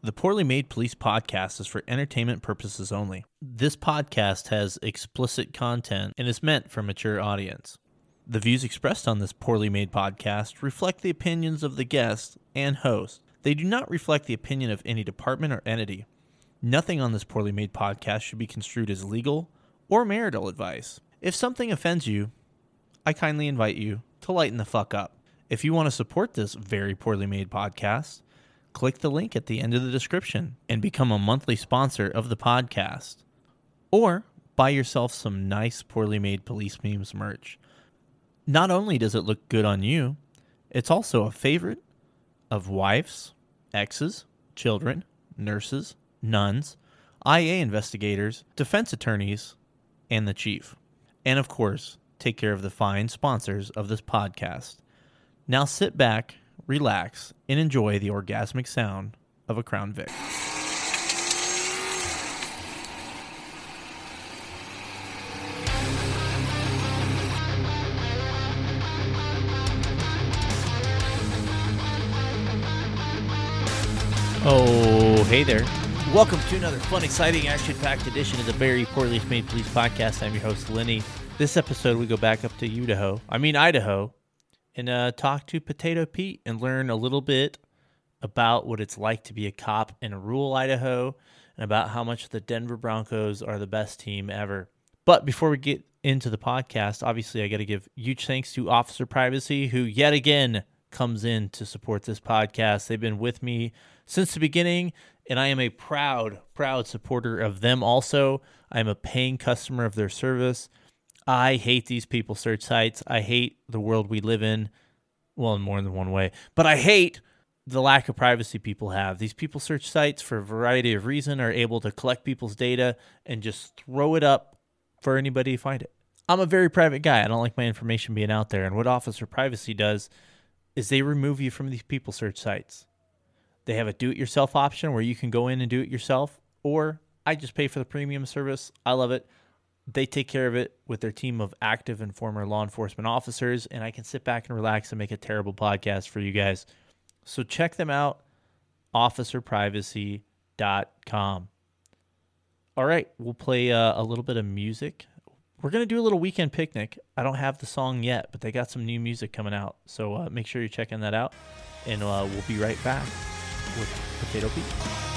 The Poorly Made Police podcast is for entertainment purposes only. This podcast has explicit content and is meant for a mature audience. The views expressed on this Poorly Made podcast reflect the opinions of the guest and host. They do not reflect the opinion of any department or entity. Nothing on this Poorly Made podcast should be construed as legal or marital advice. If something offends you, I kindly invite you to lighten the fuck up. If you want to support this very poorly made podcast, click the link at the end of the description and become a monthly sponsor of the podcast. Or buy yourself some nice poorly made police memes merch. Not only does it look good on you, it's also a favorite of wives, exes, children, nurses, nuns, IA investigators, defense attorneys, and the chief. And of course, take care of the fine sponsors of this podcast. Now sit back, relax, and enjoy the orgasmic sound of a Crown Vic. Oh, hey there. Welcome to another fun, exciting, action-packed edition of the Very Poorly Made Police Podcast. I'm your host, Lenny. This episode, we go back up to Idaho, and talk to Potato Pete and learn a little bit about what it's like to be a cop in rural Idaho and about how much the Denver Broncos are the best team ever. But before we get into the podcast, obviously I got to give huge thanks to Officer Privacy, who yet again comes in to support this podcast. They've been with me since the beginning, and I am a proud supporter of them also. I'm a paying customer of their service. I hate these people search sites. I hate the world we live in. Well, in more than one way. But I hate the lack of privacy people have. These people search sites for a variety of reasons are able to collect people's data and just throw it up for anybody to find it. I'm a very private guy. I don't like my information being out there. And what Officer Privacy does is they remove you from these people search sites. They have a do-it-yourself option where you can go in and do it yourself, or I just pay for the premium service. I love it. They take care of it with their team of active and former law enforcement officers, and I can sit back and relax and make a terrible podcast for you guys. So check them out, officerprivacy.com. All right, we'll play a little bit of music. We're going to do a little weekend picnic. I don't have the song yet, but they got some new music coming out. So make sure you're checking that out, and we'll be right back with Potato Pete.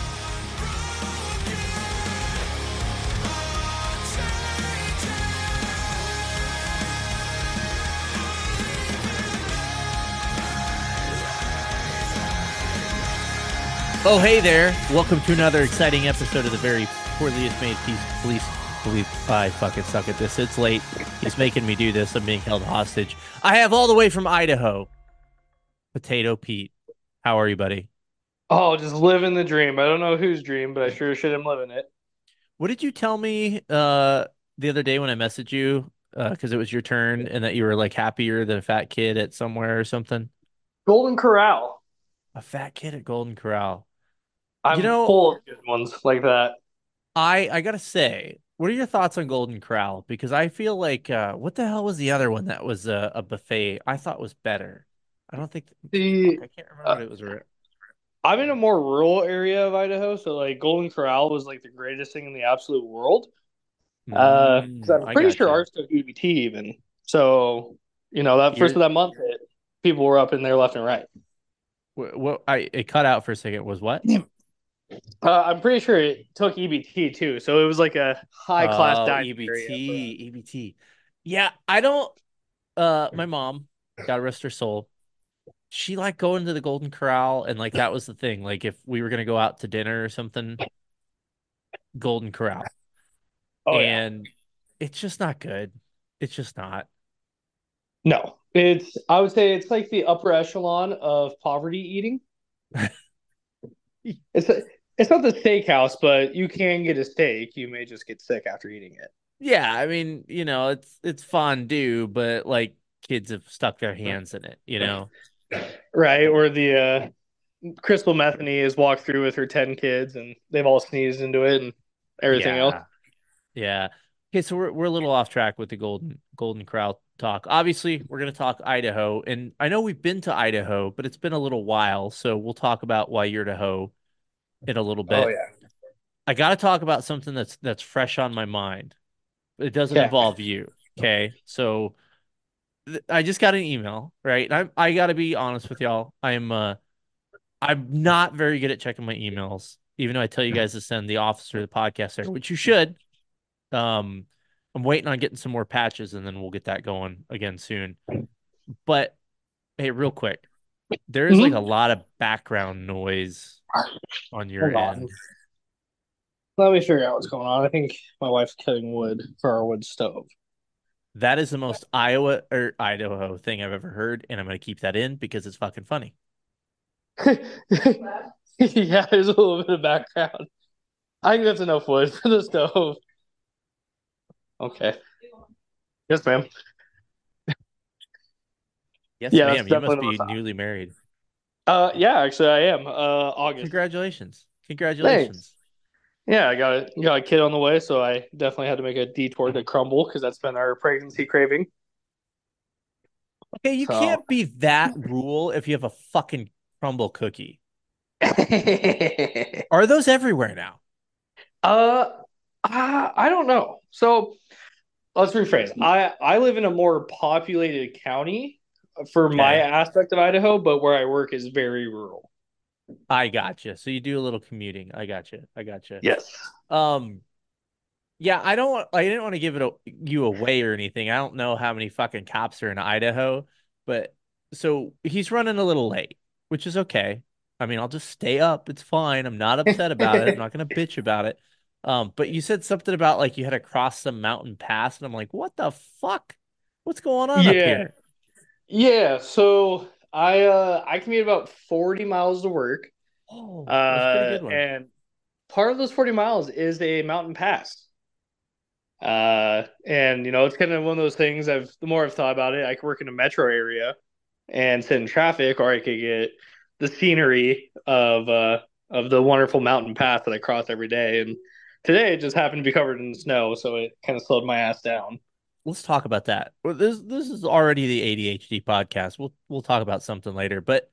Oh, hey there. Welcome to another exciting episode of the Very Poorly Made Police. I fucking suck at this. It's late. He's making me do this. I'm being held hostage. I have all the way from Idaho, Potato Pete. How are you, buddy? Oh, just living the dream. I don't know whose dream, but I sure should am living it. What did you tell me the other day when I messaged you? Because it was your turn and that you were like happier than a fat kid at somewhere or something. Golden Corral. A fat kid at Golden Corral. You I'm know, full of good ones like that. I gotta say, what are your thoughts on Golden Corral? Because I feel like what the hell was the other one that was a buffet? I thought was better. I don't think. The I can't remember uh, what it was. I'm in a more rural area of Idaho, so like Golden Corral was like the greatest thing in the absolute world. 'Cause I'm I pretty got sure you. ours took EBT even. So, that first You're of that month hit, people were up in there left and right. what? It cut out for a second. Was what? I'm pretty sure it took EBT too, so it was like a high class Oh, dining area for us. EBT. Yeah, I don't. My mom, God rest her soul, she liked going to the Golden Corral, and like that was the thing. Like if we were gonna go out to dinner or something, Golden Corral, Oh yeah. and it's just not good. It's just not. No, I would say it's like the upper echelon of poverty eating. It's it's not the steakhouse, but you can get a steak. You may just get sick after eating it. Yeah, I mean, it's fondue, but like kids have stuck their hands in it. Right. Or the Crystal Metheny has walked through with her 10 kids and they've all sneezed into it and everything else. Yeah. Yeah. Okay, so we're a little off track with the Golden Corral talk. Obviously, we're going to talk Idaho, and I know we've been to Idaho, but it's been a little while, so we'll talk about why you're Idaho. in a little Oh bit. yeah. I got to talk about something that's fresh on my mind. It doesn't Okay. involve you. Okay. So I just got an email, right? I got to be honest with y'all. I'm not very good at checking my emails, even though I tell you guys to send the officer the podcast there, which you should. Um, I'm waiting on getting some more patches, and then we'll get that going again soon. But hey, real quick, there is like a Hmm. lot of background noise on your Hold on. end. Let me figure out what's going on. I think my wife's cutting wood for our wood stove. That is the most Iowa or Idaho thing I've ever heard, and I'm gonna keep that in because it's fucking funny. Yeah, there's a little bit of background. I think that's enough wood for the stove. Okay. Yes, ma'am. Yes, Yeah, that's ma'am. You definitely must the be most. newly married. Yeah, actually, I am. August. Congratulations. Thanks. Congratulations. Yeah, I got a kid on the way, so I definitely had to make a detour to Crumble because that's been our pregnancy craving. Okay, you So, can't be that rule if you have a fucking crumble cookie. uh, Are those everywhere now? I don't know. So let's rephrase. I live in a more populated county for my Okay. aspect of Idaho, but where I work is very rural. I gotcha. So you do a little commuting. I gotcha. I gotcha. Yes. Um, yeah, I didn't want to give you away or anything. I don't know how many fucking cops are in Idaho, but so he's running a little late, which is okay. I mean, I'll just stay up. It's fine. I'm not upset about it. I'm not gonna bitch about it. But you said something about like you had to cross some mountain pass, and I'm like, what the fuck? What's going on up Yeah. here? Yeah. So I commute about 40 miles to work. Oh, that's a pretty good one. And part of those 40 miles is a mountain pass. And it's kind of one of those things the more I've thought about it, I could work in a metro area and sit in traffic, or I could get the scenery of the wonderful mountain path that I cross every day. And today it just happened to be covered in snow, so it kind of slowed my ass down. Let's talk about that. Well, this is already the ADHD podcast. We'll talk about something later, but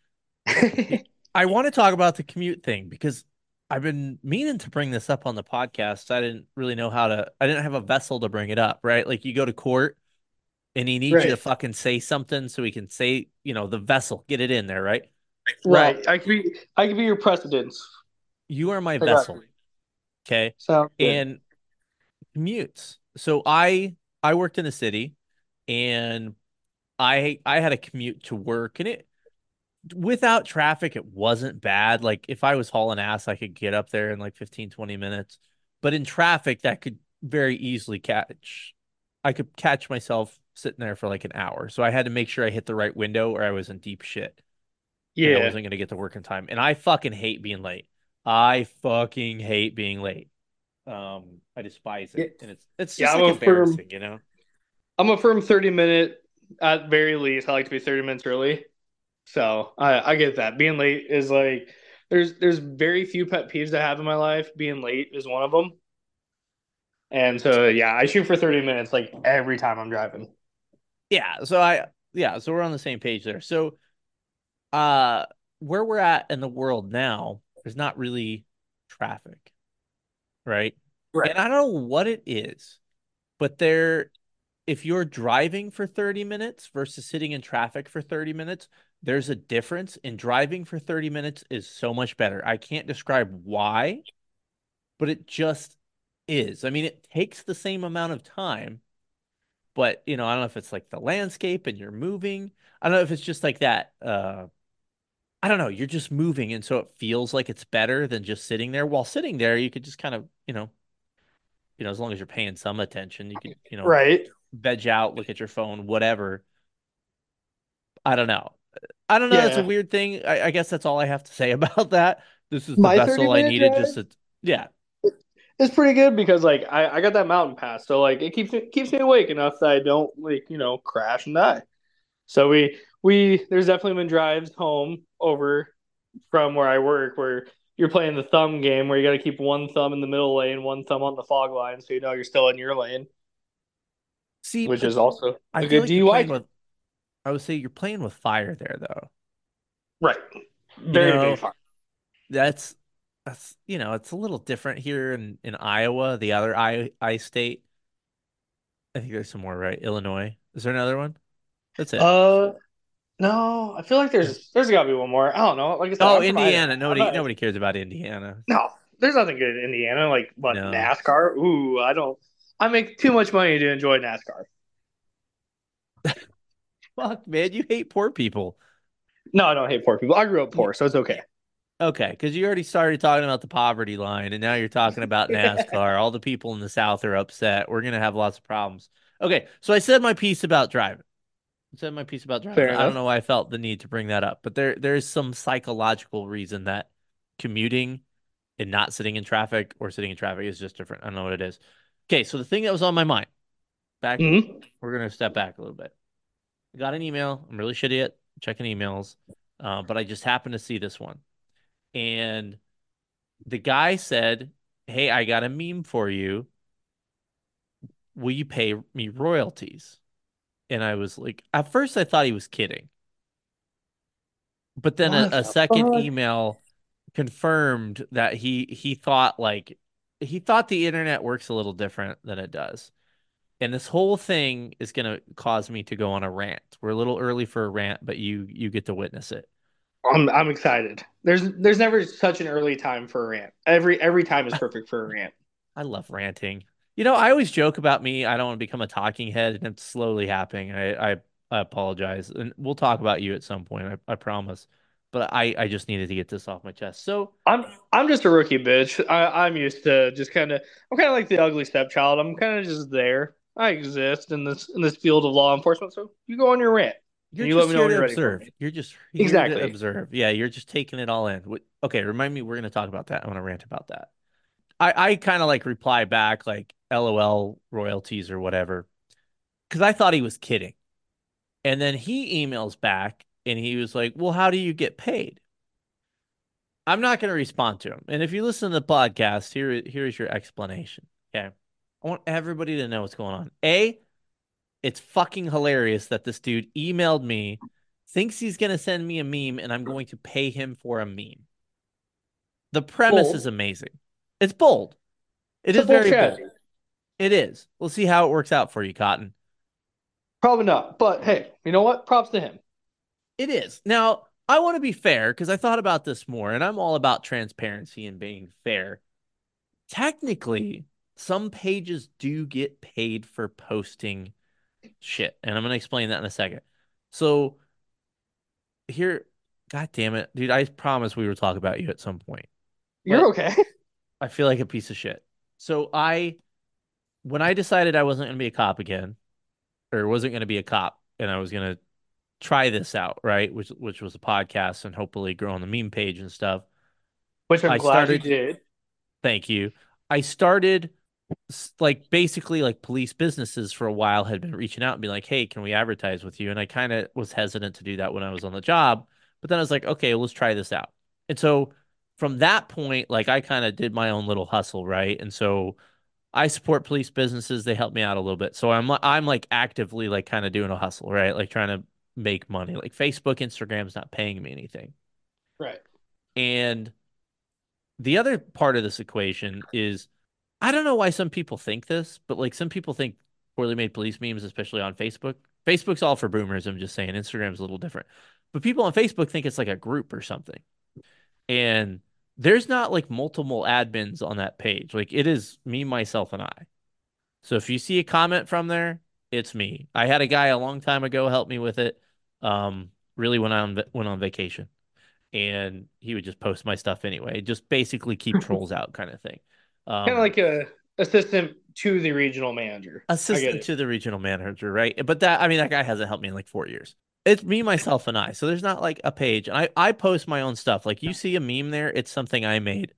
I want to talk about the commute thing because I've been meaning to bring this up on the podcast. I didn't really know how to, I didn't have a vessel to bring it up, right? Like you go to court and he needs you to Right. fucking say something so he can say, the vessel, get it in there, right? Well, Right. I could be your precedence. you are my I got you. vessel, okay? Sounds good. And commutes. So I worked in a city and I had a commute to work and it without traffic, it wasn't bad. Like if I was hauling ass, I could get up there in like 15, 20 minutes. But in traffic, that could very easily I could catch myself sitting there for like an hour. So I had to make sure I hit the right window or I was in deep shit and I Yeah. wasn't going to get to work in time. And I fucking hate being late. I fucking hate being late. I despise Yeah. it. And it's Yeah, just like embarrassing, you know? I'm a firm 30-minute at very least. I like to be 30 minutes early. So I get that. Being late is like there's very few pet peeves I have in my life. Being late is one of them. And so yeah, I shoot for 30 minutes like every time I'm driving. Yeah, so we're on the same page there. So uh where we're at in the world now, there's not really traffic, right? Right. And I don't know what it is, but if you're driving for 30 minutes versus sitting in traffic for 30 minutes, there's a difference. And driving for 30 minutes is so much better. I can't describe why, but it just is. I mean, it takes the same amount of time, but I don't know if it's like the landscape and you're moving. I don't know if it's just like that. I don't know. You're just moving, and so it feels like it's better than just sitting there. While sitting there, you could just kind of, as long as you're paying some attention, you could, Right. veg out, look at your phone, whatever. I don't know. I don't know. It's a Yeah. weird thing. I guess that's all I have to say about that. This is the My 30 vessel I minute needed. drive Just to, yeah. is pretty good because like I got that mountain pass. So like it keeps me awake enough that I don't like, crash and die. So we there's definitely been drives home over from where I work where you're playing the thumb game where you got to keep one thumb in the middle lane, one thumb on the fog line, so you know you're still in your lane, See, which but is also I a feel good like you're DUI playing game. with. I would say you're playing with fire there, though. Right. You Very big know, fun. that's. that's it's a little different here in Iowa, the other I state. I think there's some more, right? Illinois. Is there another one? That's it. Uh, no, I feel like there's got to be one more. I don't know. Like I said, Oh, I'm from Idaho. Indiana. I'm Nobody not. nobody cares about Indiana. No, there's nothing good in Indiana. Like what No. NASCAR? Ooh, I don't. I make too much money to enjoy NASCAR. Fuck, man, you hate poor people. No, I don't hate poor people. I grew up You, poor, so it's okay. okay, because you already started talking about the poverty line, and now you're talking about NASCAR. All the people in the South are upset. We're gonna have lots of problems. Okay, so I said my piece about driving. I said my piece about driving. Fair I don't enough. know why I felt the need to bring that up, but there's some psychological reason that commuting and not sitting in traffic or sitting in traffic is just different. I don't know what it is. Okay, so the thing that was on my mind, back, Hmm. we're gonna step back a little bit. I got an email. I'm really shitty at checking emails, but I just happened to see this one. And the guy said, "Hey, I got a meme for you. Will you pay me royalties?" And I was like, at first I thought he was kidding. But then a, What a the second fuck? email confirmed that he thought he thought the internet works a little different than it does. And this whole thing is gonna cause me to go on a rant. We're a little early for a rant, but you get to witness it. I'm excited. There's never such an early time for a rant. Every time is perfect for a rant. I love ranting. I always joke about me. I don't want to become a talking head, and it's slowly happening. I apologize, and we'll talk about you at some point. I promise. But I just needed to get this off my chest. So I'm I'm just a rookie bitch. I'm used to just I'm kind of like the ugly stepchild. I'm kind of just there. I exist in this field of law enforcement. So you go on your rant you're and you let just me know here when to you're ready for observe. me. You're just here to Exactly. observe. Yeah, you're just taking it all in. Okay, remind me. We're gonna talk about that. I want to rant about that. I kind of like reply back like LOL royalties or whatever because I thought he was kidding. And then he emails back and he was like, "Well, how do you get paid?" I'm not going to respond to him. And if you listen to the podcast, here's your explanation. Okay. I want everybody to know what's going on. A, it's fucking hilarious that this dude emailed me, thinks he's going to send me a meme, and I'm going to pay him for a meme. The premise is Bold. amazing. It's bold. It It's a is bold very bold. strategy. It is. We'll see how it works out for you, Cotton. Probably not. But hey, you know what? Props to him. It is. Now, I want to be fair because I thought about this more, and I'm all about transparency and being fair. Technically, some pages do get paid for posting shit, and I'm going to explain that in a second. So, here, God damn it, dude, I promise we will talk about you at some point, You're but okay. I feel like a piece of shit. So, when I decided I wasn't going to be a cop again, or wasn't going to be a cop, and I was going to try this out, right? Which was a podcast and hopefully grow on the meme page and stuff. Which I'm I glad you started, did. thank you. I started like basically like police businesses for a while had been reaching out and being like, "Hey, can we advertise with you?" And I kind of was hesitant to do that when I was on the job, but then I was like, "Okay, let's try this out." And so from that point, like I kind of did my own little hustle, right? And so I support police businesses. They help me out a little bit. So I'm like actively like kind of doing a hustle, right? Like trying to make money. Like Facebook, Instagram's not paying me anything. Right. And the other part of this equation is I don't know why some people think this, but like some people think poorly made police memes, especially on Facebook. Facebook's all for boomers. I'm just saying Instagram's a little different. But people on Facebook think it's like a group or something. And there's not like multiple admins on that page. Like it is me, myself, and I. So if you see a comment from there, it's me. I had a guy a long time ago help me with it. Really went on vacation, and he would just post my stuff anyway. Just basically keep trolls out, kind of thing. Kind of Um, like a assistant to the regional manager. I get assistant it. to the regional manager, right? But I mean, that guy hasn't helped me in like 4 years. It's me, myself, and I. So there's not like a page. I post my own stuff. Like you see a meme there, it's something I made.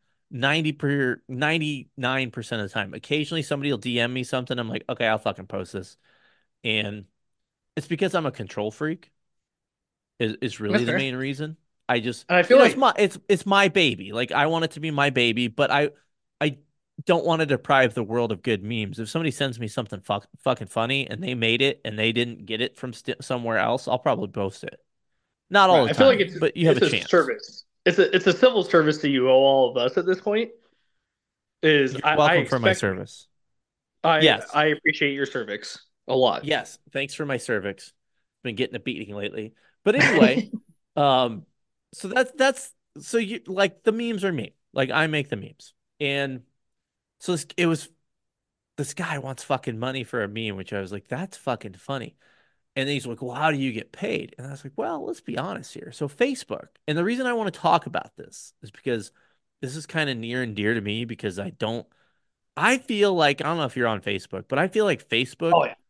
99% of the time. Occasionally somebody will DM me something. I'm like, okay, I'll fucking post this. And it's because I'm a control freak is really That's the fair. main reason. I just, And I feel it's like my baby. Like I want it to be my baby, but I don't want to deprive the world of good memes. If somebody sends me something fucking funny and they made it and they didn't get it from somewhere else, I'll probably post it. Not all right. the I feel like time, but you have a it's a chance. service. it's a civil service to you, all of us at this point. Is You're I welcome for my expect service. I Yes. I appreciate your cervix a lot. Yes. Thanks for my cervix. Been getting a beating lately. But anyway, um, so that's so you like the memes are me. Like I make the memes. And so it was this guy wants fucking money for a meme, which I was like, that's fucking funny. And then he's like, well, how do you get paid? And I was like, well, let's be honest here. So Facebook, and the reason I want to talk about this is because this is kind of near and dear to me because I feel like, I don't know if you're on Facebook, but I feel like Facebook Oh yeah.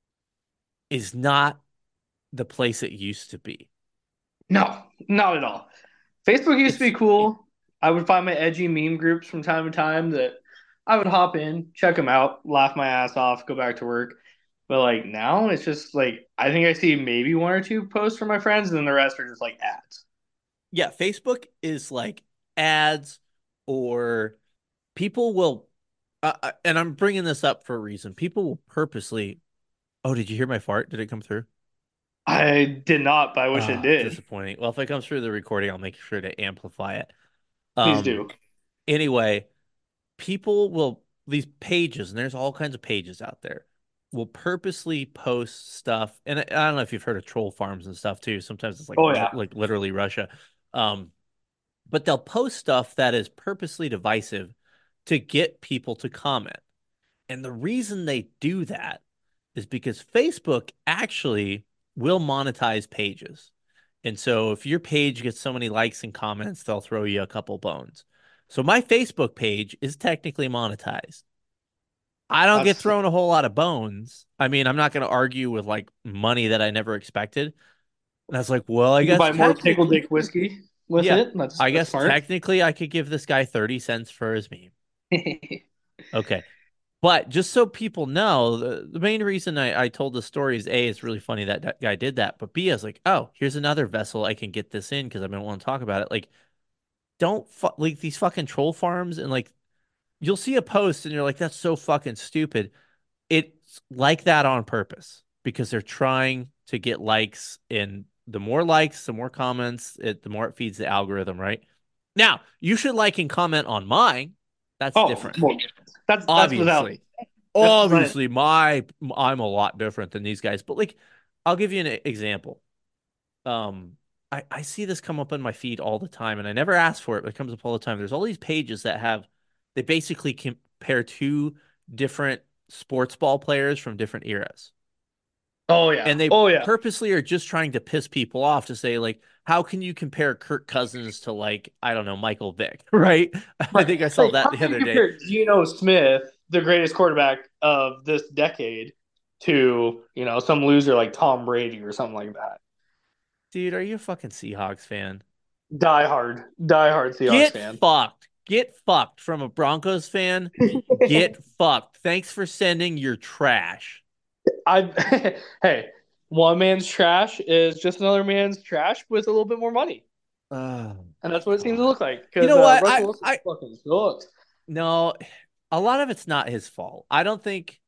is not the place it used to be. No, not at all. Facebook used to be It's, cool. I would find my edgy meme groups from time to time that I would hop in, check them out, laugh my ass off, go back to work. But like now, it's just like I think I see maybe one or two posts from my friends, and then the rest are just like ads. yeah, Facebook is like ads or people will, and I'm bringing this up for a reason. People will purposely, oh, did you hear my fart? Did it come through? I did not, but I wish it Ah, did. disappointing. Well, if it comes through the recording, I'll make sure to amplify it. Please Um, do. anyway, people will these pages, and there's all kinds of pages out there, will purposely post stuff. And I don't know if you've heard of troll farms and stuff too. Sometimes it's like Oh yeah, like literally Russia. Um, but they'll post stuff that is purposely divisive to get people to comment. And the reason they do that is because Facebook actually will monetize pages. And so if your page gets so many likes and comments, they'll throw you a couple bones. So my Facebook page is technically monetized. I don't get that's thrown a whole lot of bones. I mean, I'm not going to argue with like money that I never expected. And I was like, well, I you can guess buy more pickle technically, dick whiskey with yeah, it. I That's guess smart. technically I could give this guy 30 cents for his meme. Okay. But just so people know, the main reason I told the story is A, it's really funny that that guy did that. But B, I was like, oh, here's another vessel I can get this in because I don't want to talk about it. Like, don't like these fucking troll farms and like you'll see a post and you're like, that's so fucking stupid. It's like that on purpose because they're trying to get likes, and the more likes, the more comments, the more it feeds the algorithm, right? Now, you should like and comment on mine. That's Oh, different. well, that's without Obviously. that's without. Obviously, my I'm a lot different than these guys, but like I'll give you an example. Um I see this come up in my feed all the time and I never asked for it, but it comes up all the time. There's all these pages that have they basically compare two different sports ball players from different eras. Oh yeah, And they oh yeah. purposely are just trying to piss people off to say like how can you compare Kirk Cousins to like I don't know Michael Vick, right? I Right. think I It's saw like, that how the can you other day. compare Geno Smith, the greatest quarterback of this decade, to, some loser like Tom Brady or something like that? Dude, are you a fucking Seahawks fan? Die hard Seahawks Get fan. fucked. Get fucked from a Broncos fan. Get fucked. Thanks for sending your trash. Hey, one man's trash is just another man's trash with a little bit more money. Oh And that's what it seems to God. look like You because know what? Russell Wilson fucking sucks. No, a lot of it's not his fault. I don't think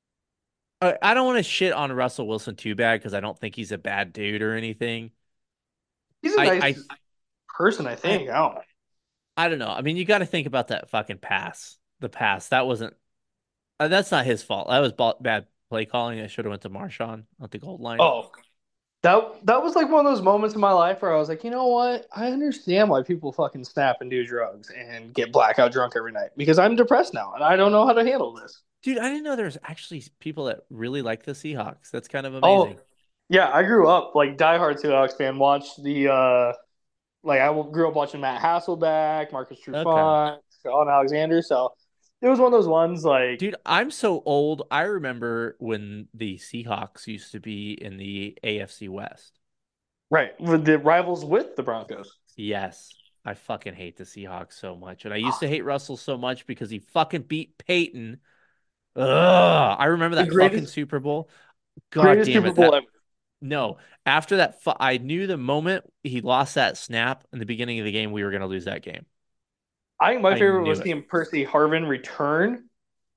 I don't want to shit on Russell Wilson too bad because I don't think he's a bad dude or anything. He's a I nice I person, I I think. I don't know. I don't know. I mean, you got to think about that fucking pass. The pass that wasn't. That's not his fault. That was bad play calling. I should have went to Marshawn at the gold line. Oh, that was like one of those moments in my life where I was like, you know what? I understand why people fucking snap and do drugs and get blackout drunk every night because I'm depressed now and I don't know how to handle this. Dude, I didn't know there's actually people that really like the Seahawks. That's kind of Oh, amazing. yeah, I grew up like diehard Seahawks fan. Watched the like I grew up watching Matt Hasselbeck, Marcus Okay. Trufant, Sean Alexander. So it was one of those ones like Dude, I'm so old. I remember when the Seahawks used to be in the AFC West. right with the rivals with the Broncos. Yes. I fucking hate the Seahawks so much. And I used to hate Russell so much because he fucking beat Peyton. Ugh. I remember The that fucking greatest Super Bowl. God greatest damn Super it. Bowl That ever. no. After that, I knew the moment he lost that snap in the beginning of the game, we were going to lose that game. I think my I favorite knew was it. seeing Percy Harvin return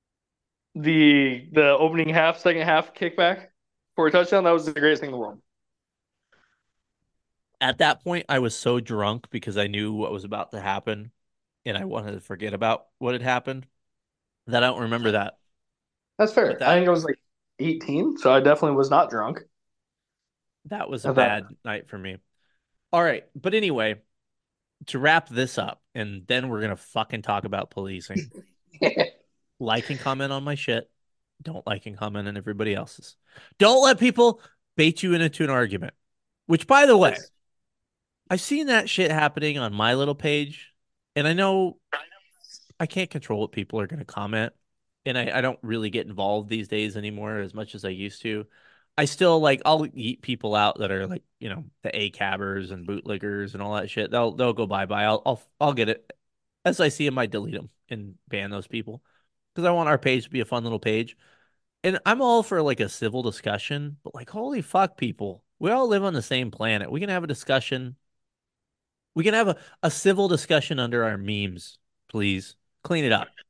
the opening half, second half kickback for a touchdown. That was the greatest thing in the world. At that point, I was so drunk because I knew what was about to happen and I wanted to forget about what had happened that I don't remember that. That's But fair. I that think I was like 18, so I definitely was not drunk that was a at that. bad night for me. All right, but anyway, to wrap this up, and then we're gonna fucking talk about policing. Like and comment on my shit. Don't like and comment on everybody else's. Don't let people bait you into an argument. Which, by the way, That's I've seen that shit happening on my little page, and I know I can't control what people are going to comment, and I don't really get involved these days anymore as much as I used to. I still like I'll eat people out that are like the A cabbers and bootlickers and all that shit. They'll go bye. I'll get it as I see them. I delete them and ban those people because I want our page to be a fun little page. And I'm all for like a civil discussion, but like holy fuck, people, we all live on the same planet. We can have a discussion. We can have a civil discussion under our memes, please. Clean it up.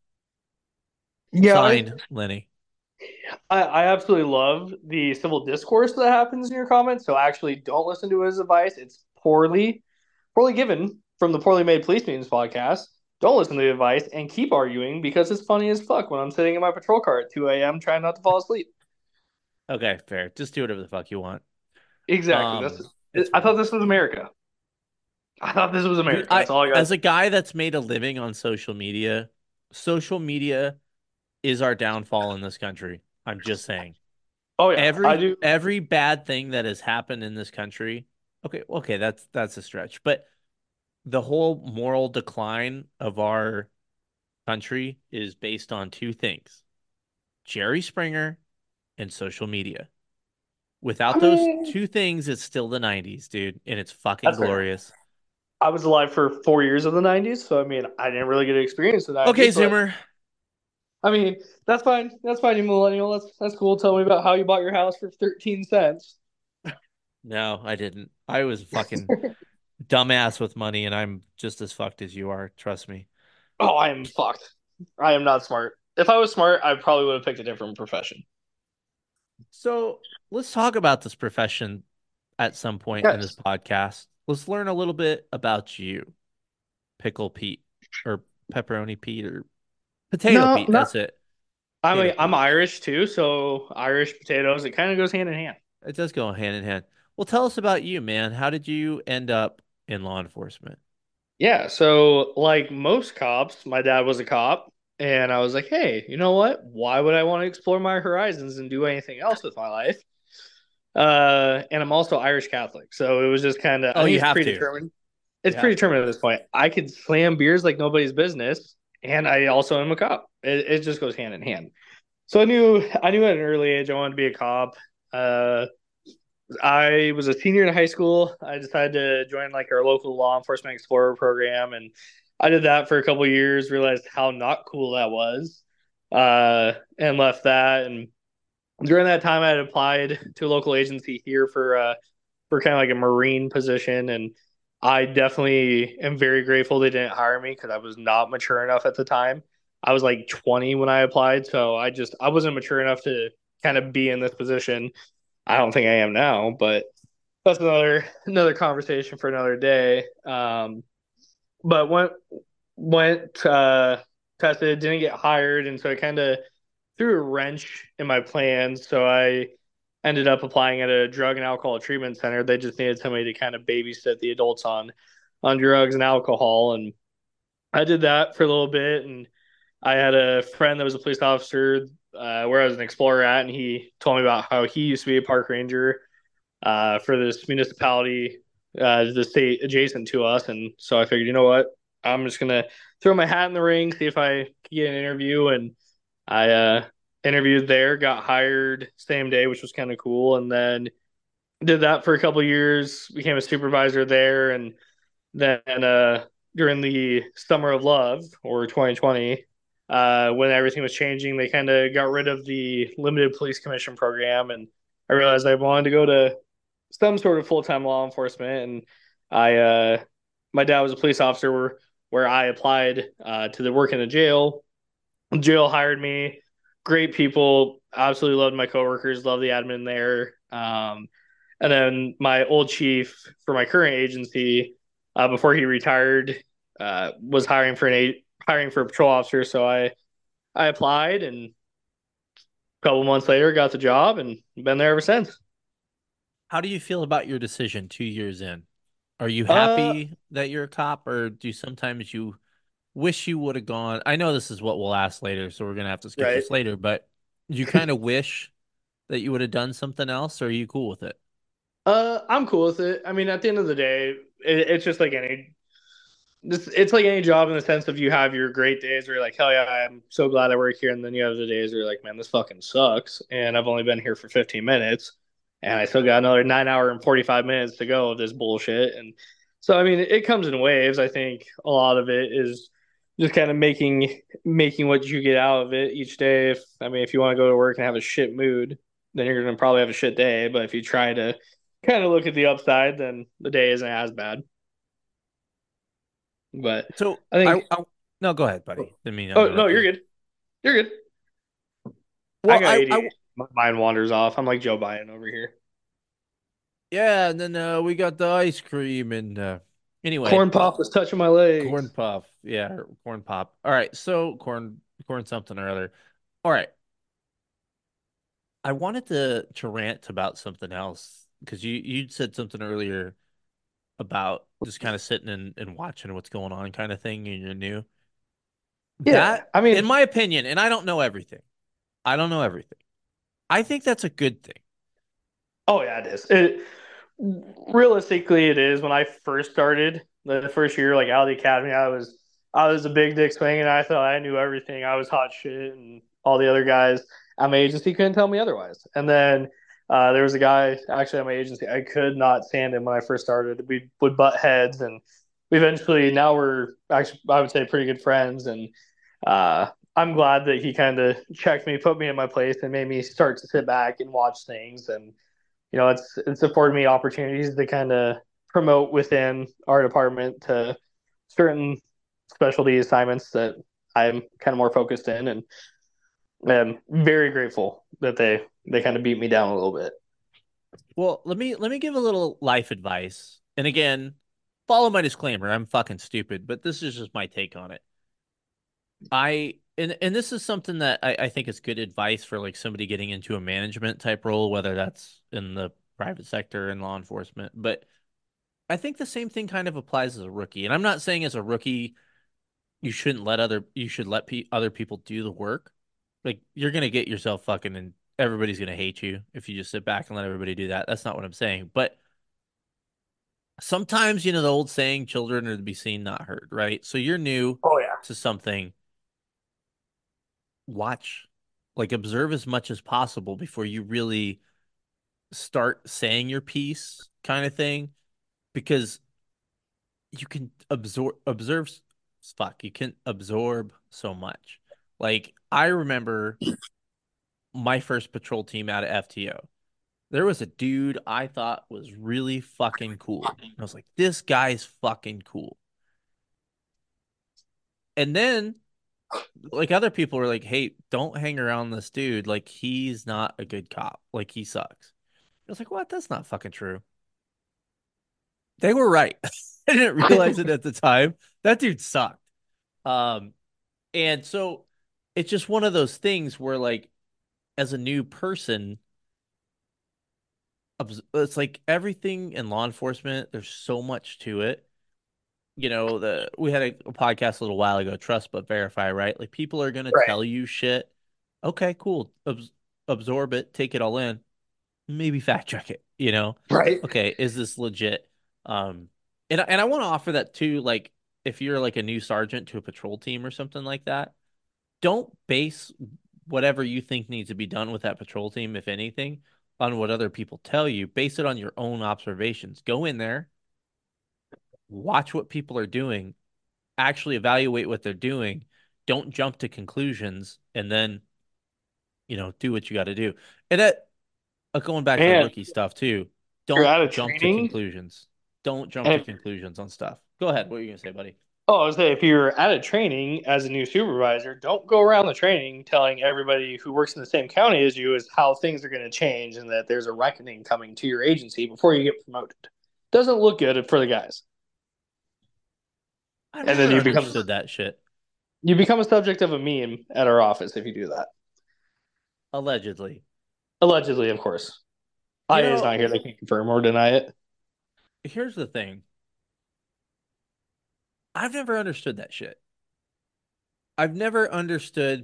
yeah. Signed, Lenny. I absolutely love the civil discourse that happens in your comments. So actually, don't listen to his advice. It's poorly given from the Poorly Made Police Meetings podcast. Don't listen to the advice and keep arguing because it's funny as fuck when I'm sitting in my patrol car at 2 a.m. trying not to fall asleep. Okay, fair. Just do whatever the fuck you want. Exactly. That's. It's I fine. thought this was America. I thought this was Dude, America. I That's all I got. as a guy that's made a living on social media is our downfall in this country. I'm just saying. Oh yeah, I Every do. every bad thing that has happened in this country. Okay, that's a stretch. But the whole moral decline of our country is based on two things: Jerry Springer and social media. I Without those mean, two things, it's still the 90s, dude, and it's fucking that's fair. glorious. I was alive for 4 years of the '90s, so I mean, I didn't really get to experience the Okay, '90s, but Zoomer. I mean, that's fine. That's fine, you millennial. That's cool. Tell me about how you bought your house for 13 cents. No, I didn't. I was a fucking dumbass with money, and I'm just as fucked as you are. Trust me. Oh, I am fucked. I am not smart. If I was smart, I probably would have picked a different profession. So let's talk about this profession at some point in this Yes. podcast. Let's learn a little bit about you, Pickle Pete, or Pepperoni Pete, or Potato No, Pete. not. That's it. Potato I'm Pete. Irish too, so Irish potatoes. It kind of goes hand in hand. It does go hand in hand. Well, tell us about you, man. How did you end up in law enforcement? Yeah. So, like most cops, my dad was a cop, and I was like, hey, you know what? Why would I want to explore my horizons and do anything else with my life? And I'm also Irish Catholic, so it was just kind of. I Oh, think you it's have to. predetermined. You It's have to. predetermined at this point. I could slam beers like nobody's business, and I also am a cop. It just goes hand in hand. So I knew at an early age I wanted to be a cop. Uh, I was a senior in high school. I decided to join like our local law enforcement explorer program, and I did that for a couple of years. Realized how not cool that was, and left that. And during that time, I had applied to a local agency here for kind of like a marine position, and I definitely am very grateful they didn't hire me because I was not mature enough at the time. I was like 20 when I applied, so I wasn't mature enough to kind of be in this position. I don't think I am now, but that's another conversation for another day. But went tested, didn't get hired, and so it kind of threw a wrench in my plans. So I ended up applying at a drug and alcohol treatment center. They just needed somebody to kind of babysit the adults on drugs and alcohol, and I did that for a little bit. And I had a friend that was a police officer where I was an explorer at, and he told me about how he used to be a park ranger for this municipality, the state adjacent to us. And so I figured, you know what, I'm just gonna throw my hat in the ring, see if I can get an interview. And I interviewed there, got hired same day, which was kind of cool. And then did that for a couple of years, became a supervisor there. And then during the summer of love or 2020, when everything was changing, they kind of got rid of the limited police commission program. And I realized I wanted to go to some sort of full time law enforcement. And I, my dad was a police officer where I applied to the work in the jail. Jail hired me. Great people. Absolutely loved my coworkers. Loved the admin there. And then my old chief for my current agency, before he retired, was hiring for a patrol officer. So I applied, and a couple months later got the job, and been there ever since. How do you feel about your decision 2 years in? Are you Uh, happy that you're a cop, or do sometimes you wish you would have gone? I know this is what we'll ask later, so we're gonna have to skip right. this later, but do you kind of wish that you would have done something else, or are you cool with it? I'm cool with it. I mean, at the end of the day, it's just like it's like any job in the sense of you have your great days where you're like, hell yeah, I'm so glad I work here, and then you have the days where you're like, man, this fucking sucks, and I've only been here for 15 minutes, and I still got another 9 hour and 45 minutes to go of this bullshit, and so I mean, it comes in waves. I think a lot of it is just kind of making what you get out of it each day. If I mean, if you want to go to work and have a shit mood, then you're gonna probably have a shit day. But if you try to kind of look at the upside, then the day isn't as bad. But So I think, no, go ahead, buddy. Didn't mean to oh no, interrupt you're you. good. You're good. I Well, got I ADHD. My mind wanders off. I'm like Joe Biden over here. yeah, and then we got the ice cream and anyway, Corn pop was touching my legs. corn puff, yeah, or corn pop. All right, so corn something or other. All right, I wanted to rant about something else because you said something earlier about just kind of sitting and watching what's going on kind of thing and you're new. Yeah, That, I mean, in my opinion, and I don't know everything. I don't know everything. I think that's a good thing. oh yeah, it is. It realistically, it is. When I first started the first year, like out of the academy, I was a big dick swing, and I thought I knew everything. I was hot shit, and all the other guys at my agency couldn't tell me otherwise. And then there was a guy actually at my agency. I could not stand him when I first started. We would butt heads, and we eventually now we're actually I would say pretty good friends. And I'm glad that he kind of checked me, put me in my place, and made me start to sit back and watch things. And it's afforded me opportunities to kind of promote within our department to certain specialty assignments that I'm kind of more focused in, and I'm very grateful that they kind of beat me down a little bit. Well, let me give a little life advice. And again, follow my disclaimer. I'm fucking stupid, but this is just my take on it. And this is something that I think is good advice for like somebody getting into a management type role, whether that's in the private sector and law enforcement. But I think the same thing kind of applies as a rookie. And I'm not saying as a rookie you should let other people do the work. Like you're gonna get yourself fucking and everybody's gonna hate you if you just sit back and let everybody do that. That's not what I'm saying. But sometimes, the old saying, children are to be seen, not heard, right? So you're new Oh yeah, to something, watch, like observe as much as possible before you really start saying your piece kind of thing, because you can you can absorb so much. Like I remember my first patrol team out of FTO. There was a dude I thought was really fucking cool. I was like, this guy's fucking cool. And then like other people were like, hey, don't hang around this dude. Like he's not a good cop. Like he sucks. I was like, what? That's not fucking true. They were right. I didn't realize it at the time. That dude sucked. Um, and so it's just one of those things where like as a new person, it's like everything in law enforcement, there's so much to it. The we had a podcast a little while ago, trust but verify, right? Like people are gonna right, tell you shit. Okay, cool. Absorb it, take it all in, maybe fact check it, right. Okay, is this legit? Um, and I want to offer that too, like if you're like a new sergeant to a patrol team or something like that, don't base whatever you think needs to be done with that patrol team, if anything, on what other people tell you. Base it on your own observations. Go in there, watch what people are doing, actually evaluate what they're doing. Don't jump to conclusions and then, do what you got to do. And going back to the And rookie stuff too, you're don't out of jump to training, conclusions. Don't jump and to if conclusions on stuff. Go ahead. What are you gonna say, buddy? Oh, I was saying, if you're at a training as a new supervisor, don't go around the training telling everybody who works in the same county as you is how things are going to change and that there's a reckoning coming to your agency before you get promoted. Doesn't look good for the guys, I've and then never understood that shit. you become a subject of a meme at our office if you do that. Allegedly. Allegedly, of course. You IA is know, not here; they can confirm or deny it. here's the thing. I've never understood that shit. I've never understood,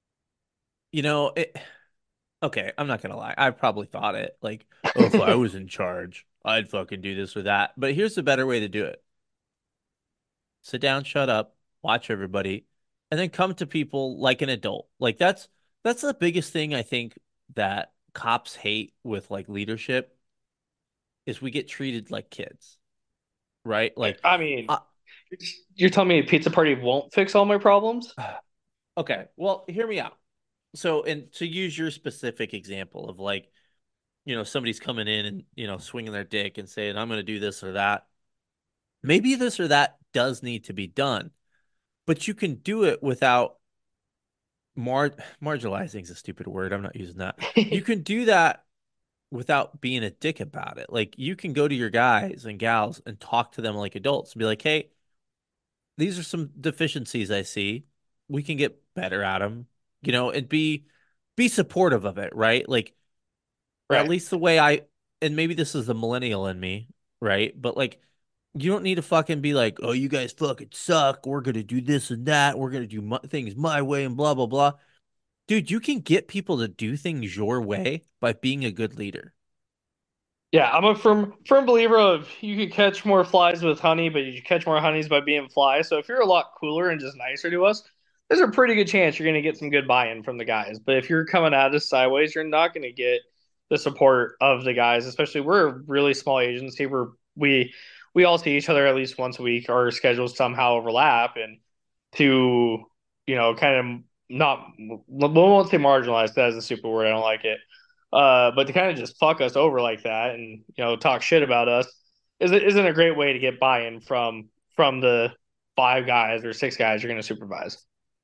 it. Okay, I'm not gonna lie. I probably thought it like, oh, if I was in charge, I'd fucking do this or that. But here's the better way to do it. Sit down, shut up, watch everybody, and then come to people like an adult. Like that's the biggest thing I think that cops hate with like leadership is we get treated like kids, right? Like, I mean, uh, you're telling me a pizza party won't fix all my problems? okay, well, hear me out. So, and to use your specific example of like, somebody's coming in and, swinging their dick and saying, I'm going to do this or that. Maybe this or that does need to be done, but you can do it without marginalizing is a stupid word. I'm not using that. You can do that without being a dick about it. Like you can go to your guys and gals and talk to them like adults and be like, "Hey, these are some deficiencies I see. We can get better at them." And be supportive of it, right? Like at Right. least the way and maybe this is the millennial in me, right? But like you don't need to fucking be like, "Oh, you guys fucking suck. We're going to do this and that. We're going to do things my way and blah blah blah." Dude, you can get people to do things your way by being a good leader. Yeah, I'm a firm believer of you could catch more flies with honey, but you catch more honeys by being flies. So if you're a lot cooler and just nicer to us, there's a pretty good chance you're going to get some good buy-in from the guys. But if you're coming at us sideways, you're not going to get the support of the guys. Especially we're a really small agency where we all see each other at least once a week. Our schedules somehow overlap, and to kind of not we won't say marginalized. That is a super word. I don't like it. But to kind of just fuck us over like that and talk shit about us isn't a great way to get buy-in from the five guys or six guys you're going to supervise.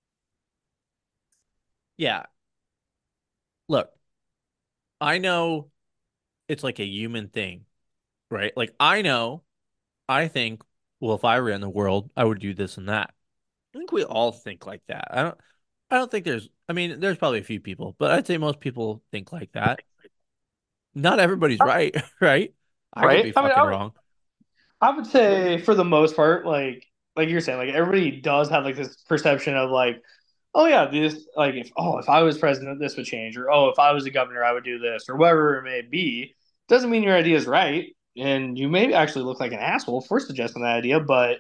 Yeah. Look, I know it's like a human thing, right? Like I think, well, if I ran the world, I would do this and that. I think we all think like that. I don't think I mean, there's probably a few people, but I'd say most people think like that. Not everybody's right, right? I could Right? be I mean, fucking wrong. I would say for the most part, like you're saying, like everybody does have like this perception of like, oh yeah, this like if I was president, this would change, or oh if I was a governor, I would do this, or whatever it may be. Doesn't mean your idea is right, and you may actually look like an asshole for suggesting that idea, but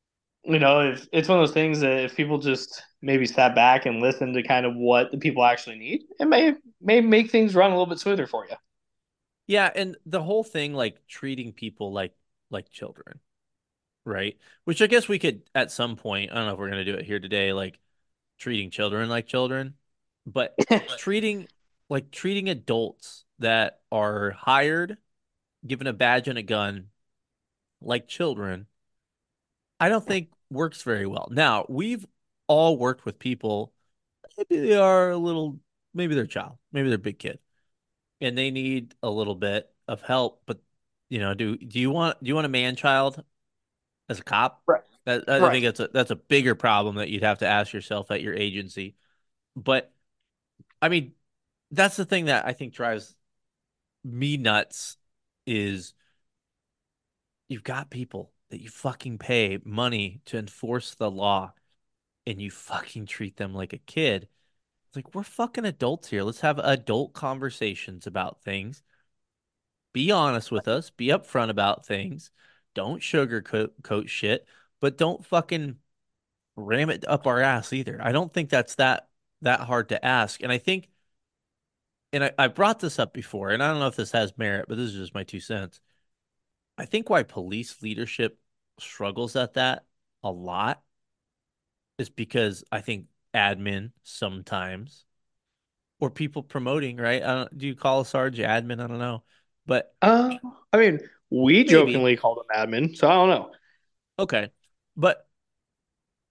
if it's one of those things that if people just maybe sat back and listened to kind of what the people actually need, it may make things run a little bit smoother for you. Yeah, and the whole thing like treating people like children, right? Which I guess we could at some point, I don't know if we're gonna do it here today, like treating children like children, but treating treating adults that are hired, given a badge and a gun like children, I don't think works very well. Now, we've all worked with people, maybe they are a little, maybe they're a child, maybe they're a big kid, and they need a little bit of help, but do you want a man child as a cop? Right. That I Right. think that's a bigger problem that you'd have to ask yourself at your agency. But I mean, that's the thing that I think drives me nuts is you've got people that you fucking pay money to enforce the law and you fucking treat them like a kid. It's like we're fucking adults here. Let's have adult conversations about things. Be honest with us. Be upfront about things. Don't sugarcoat shit, but don't fucking ram it up our ass either. I don't think that's that hard to ask. And I think, and I brought this up before, and I don't know if this has merit, but this is just my 2 cents. I think why police leadership struggles at that a lot is because I think admin sometimes or people promoting, right? I don't, do you call a Sarge admin? I don't know, but Uh, I mean, we maybe jokingly called him admin, so I don't know. okay. But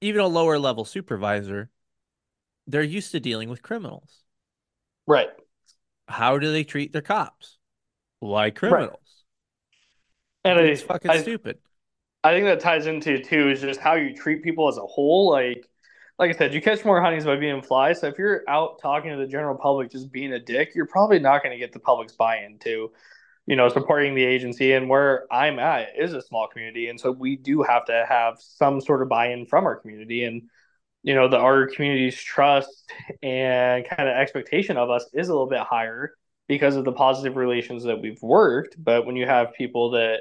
even a lower level supervisor, they're used to dealing with criminals. Right. How do they treat their cops? Like Right. criminals. And It's fucking stupid. I think that ties into too is just how you treat people as a whole. Like I said, you catch more honeys by being flies. So if you're out talking to the general public just being a dick, you're probably not going to get the public's buy-in to, supporting the agency. And where I'm at is a small community, and so we do have to have some sort of buy-in from our community. And our community's trust and kind of expectation of us is a little bit higher because of the positive relations that we've worked. But when you have people that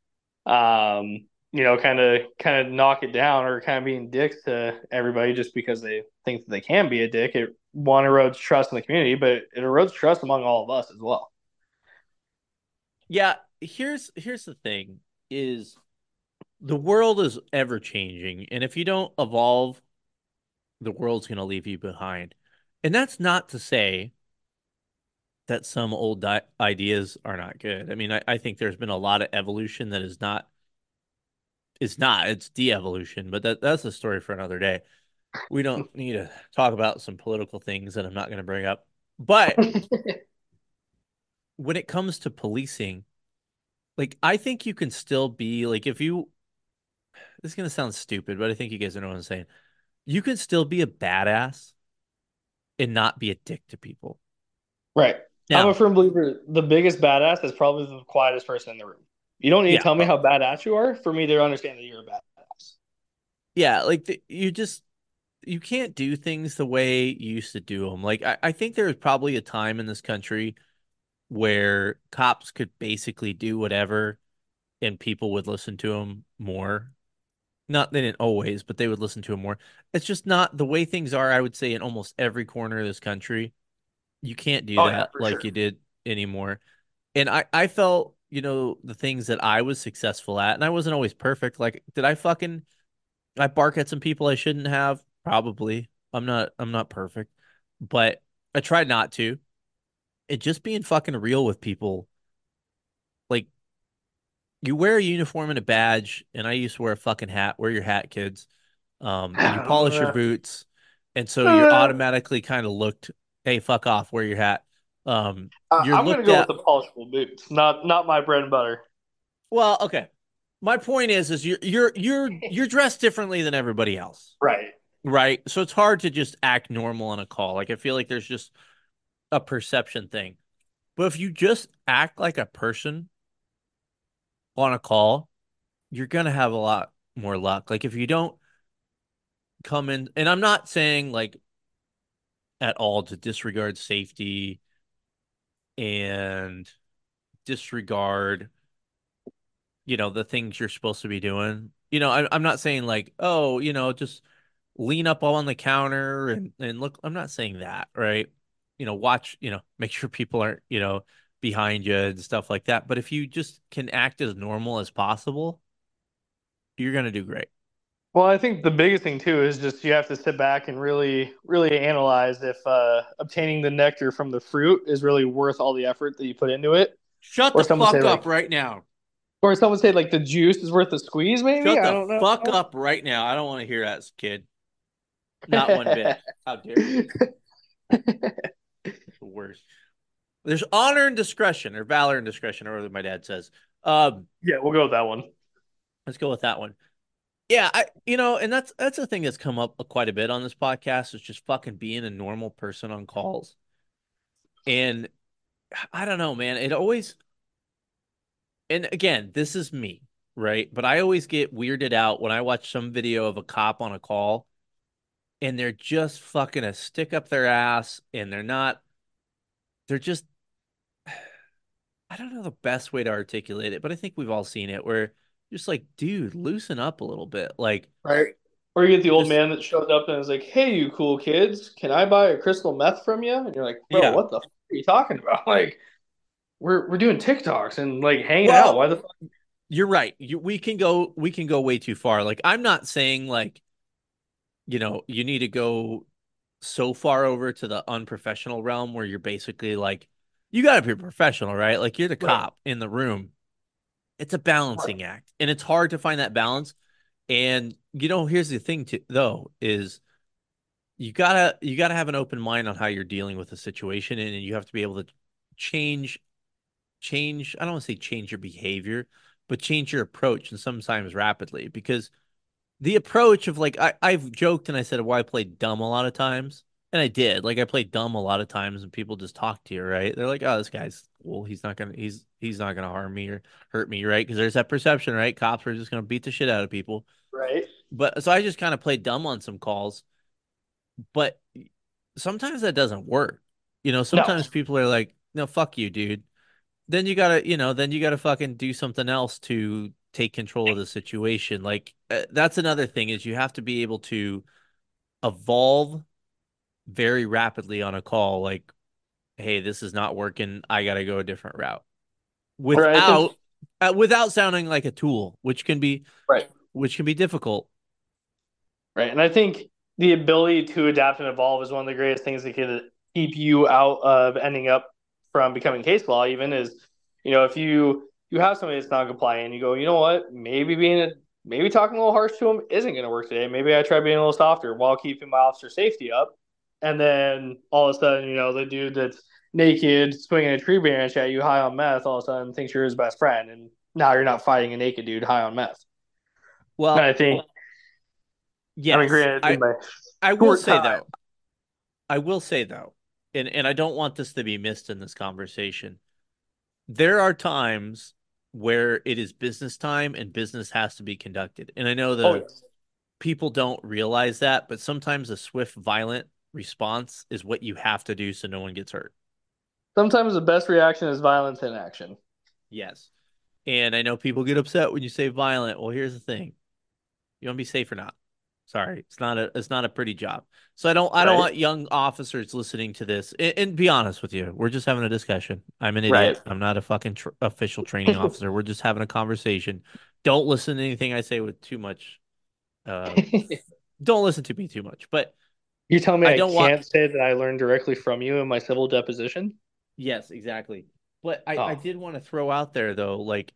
kind of knock it down or kind of being dicks to everybody just because they think that they can be a dick. It one erodes trust in the community, but it erodes trust among all of us as well. Yeah, here's the thing is the world is ever changing, and if you don't evolve, the world's going to leave you behind. And that's not to say that some old ideas are not good. I mean, I think there's been a lot of evolution that is not it's de-evolution, but that's a story for another day. We don't need to talk about some political things that I'm not going to bring up. But when it comes to policing, like I think you can still be like if you this is going to sound stupid, but I think you guys know what I'm saying. You can still be a badass and not be a dick to people. Right. I'm a Now, firm believer the biggest badass is probably the quietest person in the room. You don't need to yeah, tell me how badass you are for me to understand that you're a badass. yeah, like you can't do things the way you used to do them. Like I think there was probably a time in this country where cops could basically do whatever and people would listen to them more. Not they didn't always, but they would listen to them more. It's just not the way things are, I would say, in almost every corner of this country. You can't do Oh yeah, that for like sure. you did anymore. And I felt, the things that I was successful at, and I wasn't always perfect. Like, did I bark at some people I shouldn't have? Probably. I'm not perfect, but I tried not to. And just being fucking real with people, like you wear a uniform and a badge, and I used to wear a fucking hat. Wear your hat, kids. And you polish your boots, and so you're automatically kind of looked, hey, fuck off, wear your hat. You're I'm gonna looked go with at. the polishable boots, not my bread and butter. Well, okay. My point is you're dressed differently than everybody else, Right. right? So it's hard to just act normal on a call. Like I feel like there's just a perception thing. But if you just act like a person on a call, you're gonna have a lot more luck. Like if you don't come in, and I'm not saying like at all to disregard safety and disregard, the things you're supposed to be doing. I'm not saying like, oh, just lean up on the counter and look. I'm not saying that, right? Watch, make sure people aren't, behind you and stuff like that. But if you just can act as normal as possible, you're gonna do great. Well, I think the biggest thing too is just you have to sit back and really, really analyze if obtaining the nectar from the fruit is really worth all the effort that you put into it, Shut or the someone say fuck up like, right now. or someone say like the juice is worth the squeeze. Maybe Shut I the don't fuck know. up right now. I don't want to hear that, kid. Not one bit. How dare you? It's the worst. There's honor and discretion, or valor and discretion, or whatever my dad says. Yeah, we'll go with that one. Let's go with that one. Yeah, and that's a thing that's come up quite a bit on this podcast. Is just fucking being a normal person on calls. And I don't know, man. It always, and again, this is me, right? But I always get weirded out when I watch some video of a cop on a call and they're just fucking a stick up their ass and they're just, I don't know the best way to articulate it, but I think we've all seen it where just like, dude, loosen up a little bit. Like, Right. Or you get the old just, man that shows up and is like, "Hey, you cool kids, can I buy a crystal meth from you?" And you're like, "Bro, yeah. what the f are you talking about?" Like, we're doing TikToks and like hanging out. Well, Why the fuck? you're right. We can go way too far. Like, I'm not saying like, you need to go so far over to the unprofessional realm where you're basically like, you got to be professional, right? Like, you're the Right. cop in the room. It's a Right. balancing act, and it's hard to find that balance. And Here's the thing though, is you gotta have an open mind on how you're dealing with the situation, and you have to be able to change I don't want to say change your behavior, but change your approach, and sometimes rapidly, because the approach of like I've joked and I said, well, I played dumb a lot of times. And I did. Like I played dumb a lot of times and people just talk to you, right? They're like, oh, this guy's cool. He's not gonna harm me or hurt me, right? Because there's that perception, right? Cops are just gonna beat the shit out of people. Right. But so I just kind of played dumb on some calls, but sometimes that doesn't work. No. Sometimes people are like, no, fuck you, dude. Then you gotta fucking do something else to take control of the situation. Like that's another thing, is you have to be able to evolve very rapidly on a call. Like, hey, this is not working. I gotta go a different route Right. I think without sounding like a tool, right. which can be difficult. Right. And I think the ability to adapt and evolve is one of the greatest things that could keep you out of ending up from becoming case law, even is, if you have somebody that's not compliant, you go, you know what, maybe talking a little harsh to them isn't going to work today. Maybe I try being a little softer while keeping my officer safety up. And then all of a sudden, the dude that's naked swinging a tree branch at you high on meth all of a sudden thinks you're his best friend. And now you're not fighting a naked dude high on meth. And Well, yes, granted, in my I will short say time. though, and I don't want this to be missed in this conversation. There are times where it is business time and business has to be conducted. And I know Oh, the yes. people don't realize that, but sometimes a swift, violent response is what you have to do so no one gets hurt. Sometimes the best reaction is violence in action. Yes. And I know people get upset when you say violent. Well, here's the thing. You want to be safe or not? Sorry, it's not a pretty job. So I don't Right? want young officers listening to this. And be honest with you, we're just having a discussion. I'm an Right. idiot. I'm not a fucking official training officer. We're just having a conversation. Don't listen to anything I say with too much. Uh, don't listen to me too much. But You tell me I I don't want. can't say that I learned directly from you in my civil deposition? Yes, exactly. But I Oh, did want to throw out there though, like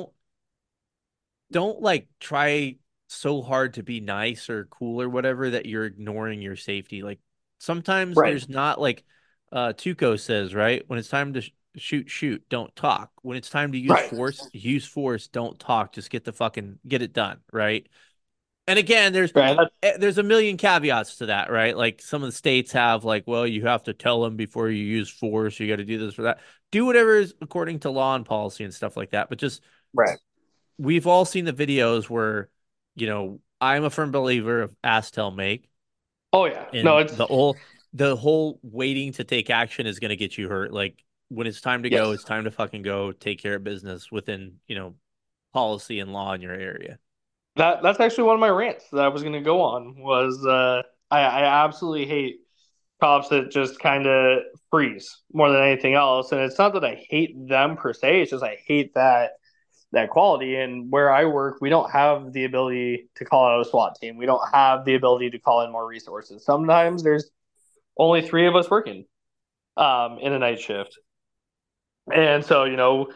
don't like try so hard to be nice or cool or whatever that you're ignoring your safety. Like sometimes right. there's not like Tuco says, right? When it's time to shoot, don't talk. When it's time to Right. use force, don't talk. Just get it done, right? And again, Right. there's a million caveats to that, right? Like some of the states have like, well, you have to tell them before you use force, you got to do this for that. Do whatever is according to law and policy and stuff like that. But just Right. we've all seen the videos where, I'm a firm believer of ask, tell, make, Oh, yeah. No, and it's, the whole waiting to take action is going to get you hurt. Like when it's time to go, yes. it's time to fucking go take care of business within, policy and law in your area. That's actually one of my rants that I was going to go on was I absolutely hate cops that just kind of freeze more than anything else. And it's not that I hate them per se. It's just I hate that quality. And where I work, we don't have the ability to call out a SWAT team. We don't have the ability to call in more resources. Sometimes there's only three of us working in a night shift. And so,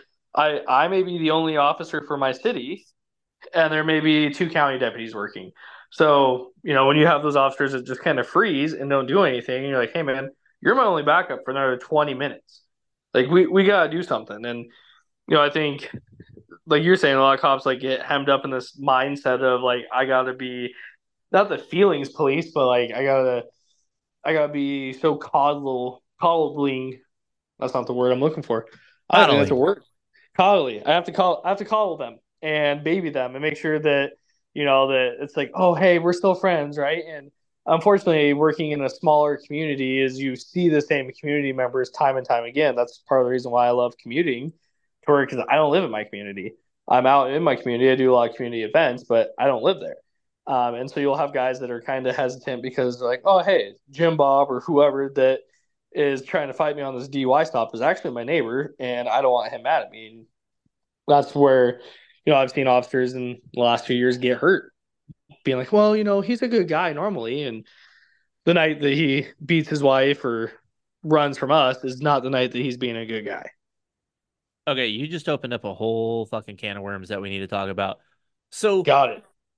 I may be the only officer for my city, and there may be two county deputies working. So, when you have those officers that just kind of freeze and don't do anything, and you're like, hey, man, you're my only backup for another 20 minutes. Like, we got to do something. And, I think like you're saying, a lot of cops like get hemmed up in this mindset of like I gotta be not the feelings police, but like I gotta be so coddling. That's not the word I'm looking for. I don't think that's a Coddling. word. Coddly. I have to coddle them and baby them and make sure that that it's like, oh hey, we're still friends, right? And unfortunately, working in a smaller community is you see the same community members time and time again. That's part of the reason why I love commuting to work because I don't live in my community. I'm out in my community. I do a lot of community events, but I don't live there. And so you'll have guys that are kind of hesitant because they're like, oh, hey, Jim Bob or whoever that is trying to fight me on this DUI stop is actually my neighbor, and I don't want him mad at me. And that's where, I've seen officers in the last 2 years get hurt, being like, well, he's a good guy normally. And the night that he beats his wife or runs from us is not the night that he's being a good guy. Okay, you just opened up a whole fucking can of worms that we need to talk about. So Got it.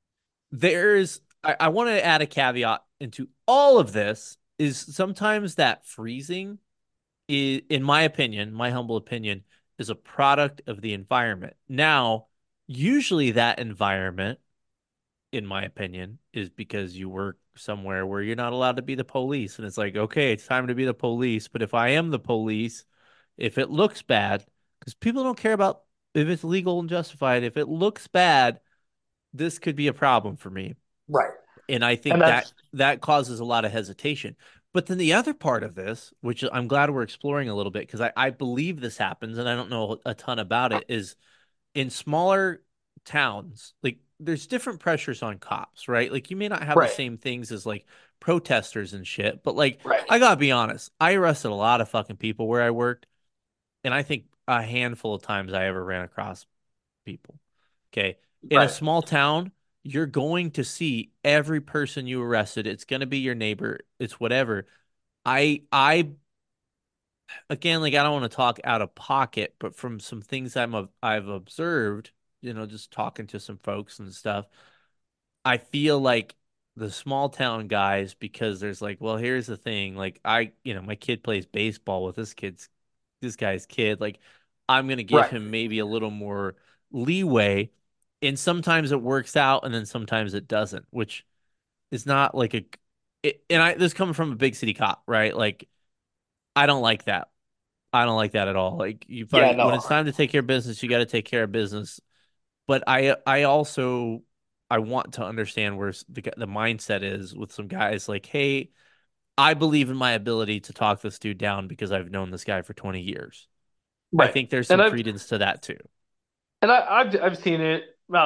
I want to add a caveat into all of this is sometimes that freezing is, in my opinion, my humble opinion, is a product of the environment. Now, usually that environment, in my opinion, is because you work somewhere where you're not allowed to be the police. And it's like, okay, it's time to be the police. But if I am the police, if it looks bad, because people don't care about if it's legal and justified, if it looks bad, this could be a problem for me. Right. And I And think that that's that causes a lot of hesitation. But then the other part of this, which I'm glad we're exploring a little bit, because I believe this happens and I don't know a ton about it, is in smaller towns, like there's different pressures on cops, right? Like you may not have the right. same things as like protesters and shit, but like Right. I gotta be honest, I arrested a lot of fucking people where I worked, and I think a handful of times I ever ran across people. Okay. In a Right. small town, you're going to see every person you arrested. It's going to be your neighbor. It's whatever. I again, like I don't want to talk out of pocket, but from some things I've observed, just talking to some folks and stuff, I feel like the small town guys, because there's like, well, here's the thing, like my kid plays baseball with this guy's kid, like I'm gonna give Right. him maybe a little more leeway, and sometimes it works out, and then sometimes it doesn't, which is not like and I this coming from a big city cop, right? Like I don't like that. I don't like that at all. Like Yeah, when no. it's time to take care of business, you got to take care of business. But I also I want to understand where the mindset is with some guys like, hey, I believe in my ability to talk this dude down because I've known this guy for 20 years. I Right. think there's And some I've credence to that too. I've seen it.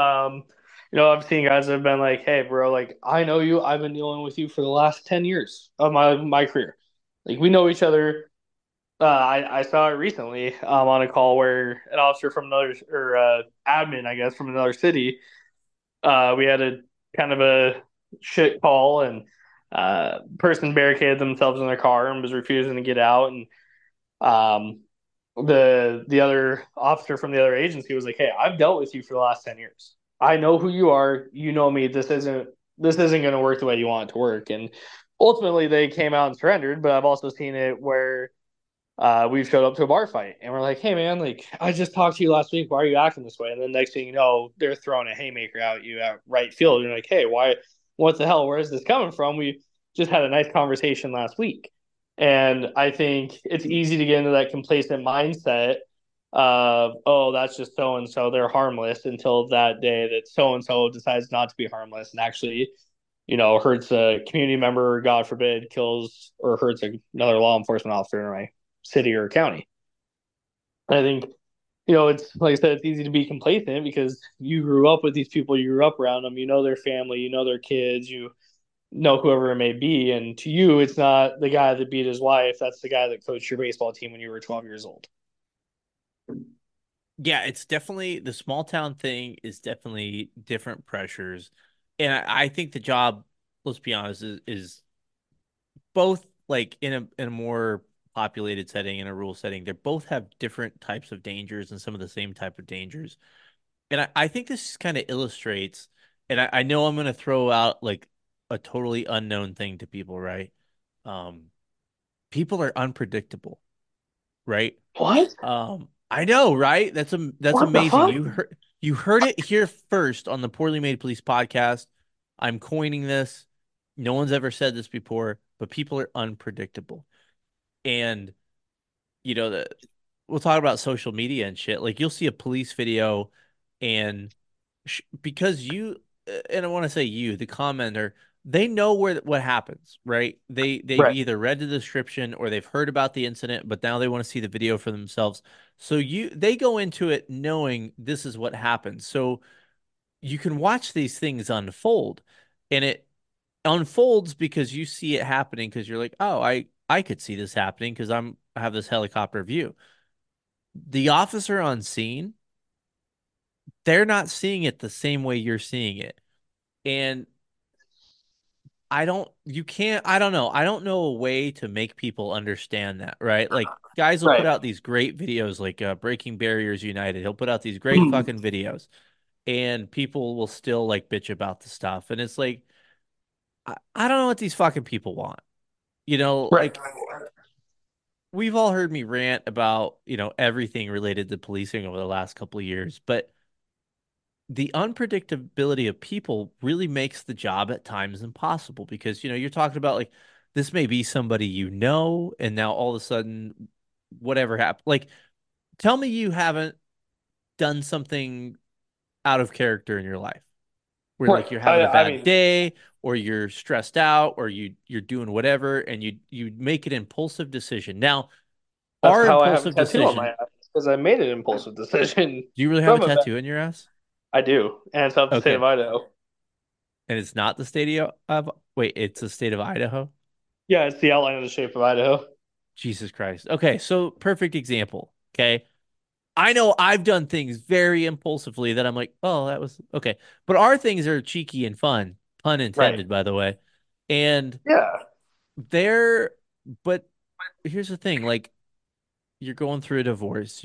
I've seen guys that have been like, "Hey, bro, like I know you. I've been dealing with you for the last 10 years of my career. Like we know each other. I saw it recently on a call where an officer from another or admin, I guess, from another city. We had a kind of a shit call, and person barricaded themselves in their car and was refusing to get out, and um, the other officer from the other agency was like, "Hey, I've dealt with you for the last 10 years. I know who you are. You know me. This isn't going to work the way you want it to work." And ultimately, they came out and surrendered. But I've also seen it where we've showed up to a bar fight and we're like, "Hey, man, like I just talked to you last week. Why are you acting this way?" And then next thing you know, they're throwing a haymaker at you at right field. And you're like, "Hey, why? What the hell? Where is this coming from? We just had a nice conversation last week." And I think it's easy to get into that complacent mindset of, "Oh, that's just so and so. They're harmless," until that day that so and so decides not to be harmless and actually, hurts a community member, or God forbid, kills or hurts another law enforcement officer in my city or county. I think, it's like I said, it's easy to be complacent because you grew up with these people, you grew up around them, you know their family, you know their kids, you know whoever it may be, and to you, it's not the guy that beat his wife. That's the guy that coached your baseball team when you were 12 years old. Yeah, it's definitely the small town thing is definitely different pressures. And I think the job, let's be honest, is both like in a more populated setting in a rural setting, they both have different types of dangers and some of the same type of dangers. And I think this kind of illustrates, and I know I'm going to throw out like a totally unknown thing to people, right? Um, People are unpredictable, right? What? I know, right? That's What the amazing. fuck? You heard it here first on the Poorly Made Police podcast. I'm coining this. No one's ever said this before, but people are unpredictable. And the we'll talk about social media and shit. Like you'll see a police video and because and I want to say you, the commenter, they know what happens, right? They've Right. either read the description or they've heard about the incident, but now they want to see the video for themselves. So they go into it knowing this is what happens. So you can watch these things unfold, and it unfolds because you see it happening because you're like, oh, I could see this happening because I have this helicopter view. The officer on scene, they're not seeing it the same way you're seeing it. And I don't know. I don't know a way to make people understand that, right? Like guys will put Right. out these great videos like Breaking Barriers United. He'll put out these great fucking videos. and people will still like bitch about the stuff. And it's like, I don't know what these fucking people want. Right. Like we've all heard me rant about, everything related to policing over the last couple of years, but the unpredictability of people really makes the job at times impossible because, you're talking about like this may be somebody and now all of a sudden whatever happened. Like, tell me you haven't done something out of character in your life where Right. like you're having a I bad mean, day or you're stressed out or you're doing whatever and you make an impulsive decision. Now, that's our how I have a impulsive tattoo on my decision, ass because I made an impulsive decision do you really have a from a bad. tattoo in your ass? I do, and it's of the state of Okay. Idaho. And it's not the state of wait, it's the state of Idaho? Yeah, it's the outline of the shape of Idaho. Jesus Christ. Okay, so perfect example. Okay. I know I've done things very impulsively that I'm like, oh, that was okay. But our things are cheeky and fun, pun Right. intended, by the way. And Yeah. they're, but here's the thing, like you're going through a divorce,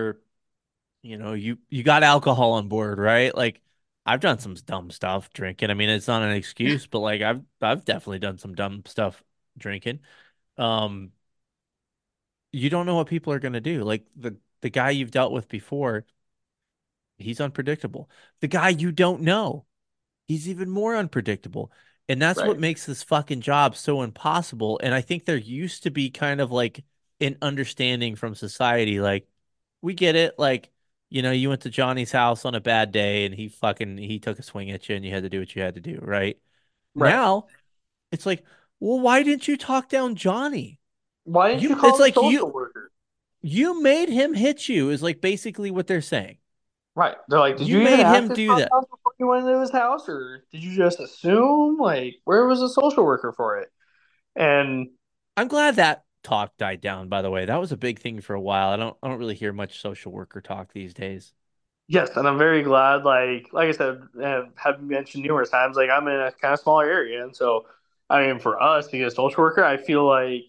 you got alcohol on board, right? Like I've done some dumb stuff drinking. I mean, it's not an excuse, but like I've definitely done some dumb stuff drinking. Um, you don't know what people are going to do. Like the guy you've dealt with before, he's unpredictable. The guy you don't know, he's even more unpredictable. And that's what Right. makes this fucking job so impossible. And I think there used to be kind of like an understanding from society, like, we get it. Like, you went to Johnny's house on a bad day and he took a swing at you and you had to do what you had to do, right? Right. Now it's like, well, why didn't you talk down Johnny? Why didn't you It's call the like social worker? you made him hit you is like basically what they're saying. Right. They're like, did You you even made ask him this do cop that. house before you went into his house, or did you just assume? Like, where was the social worker for it? And I'm glad that talk died down, by the way. That was a big thing for a while. I don't really hear much social worker talk these days. yes, and I'm very glad. Like I said, have mentioned numerous times. Like, I'm in a kind of smaller area, and so I mean, for us to get a social worker, I feel like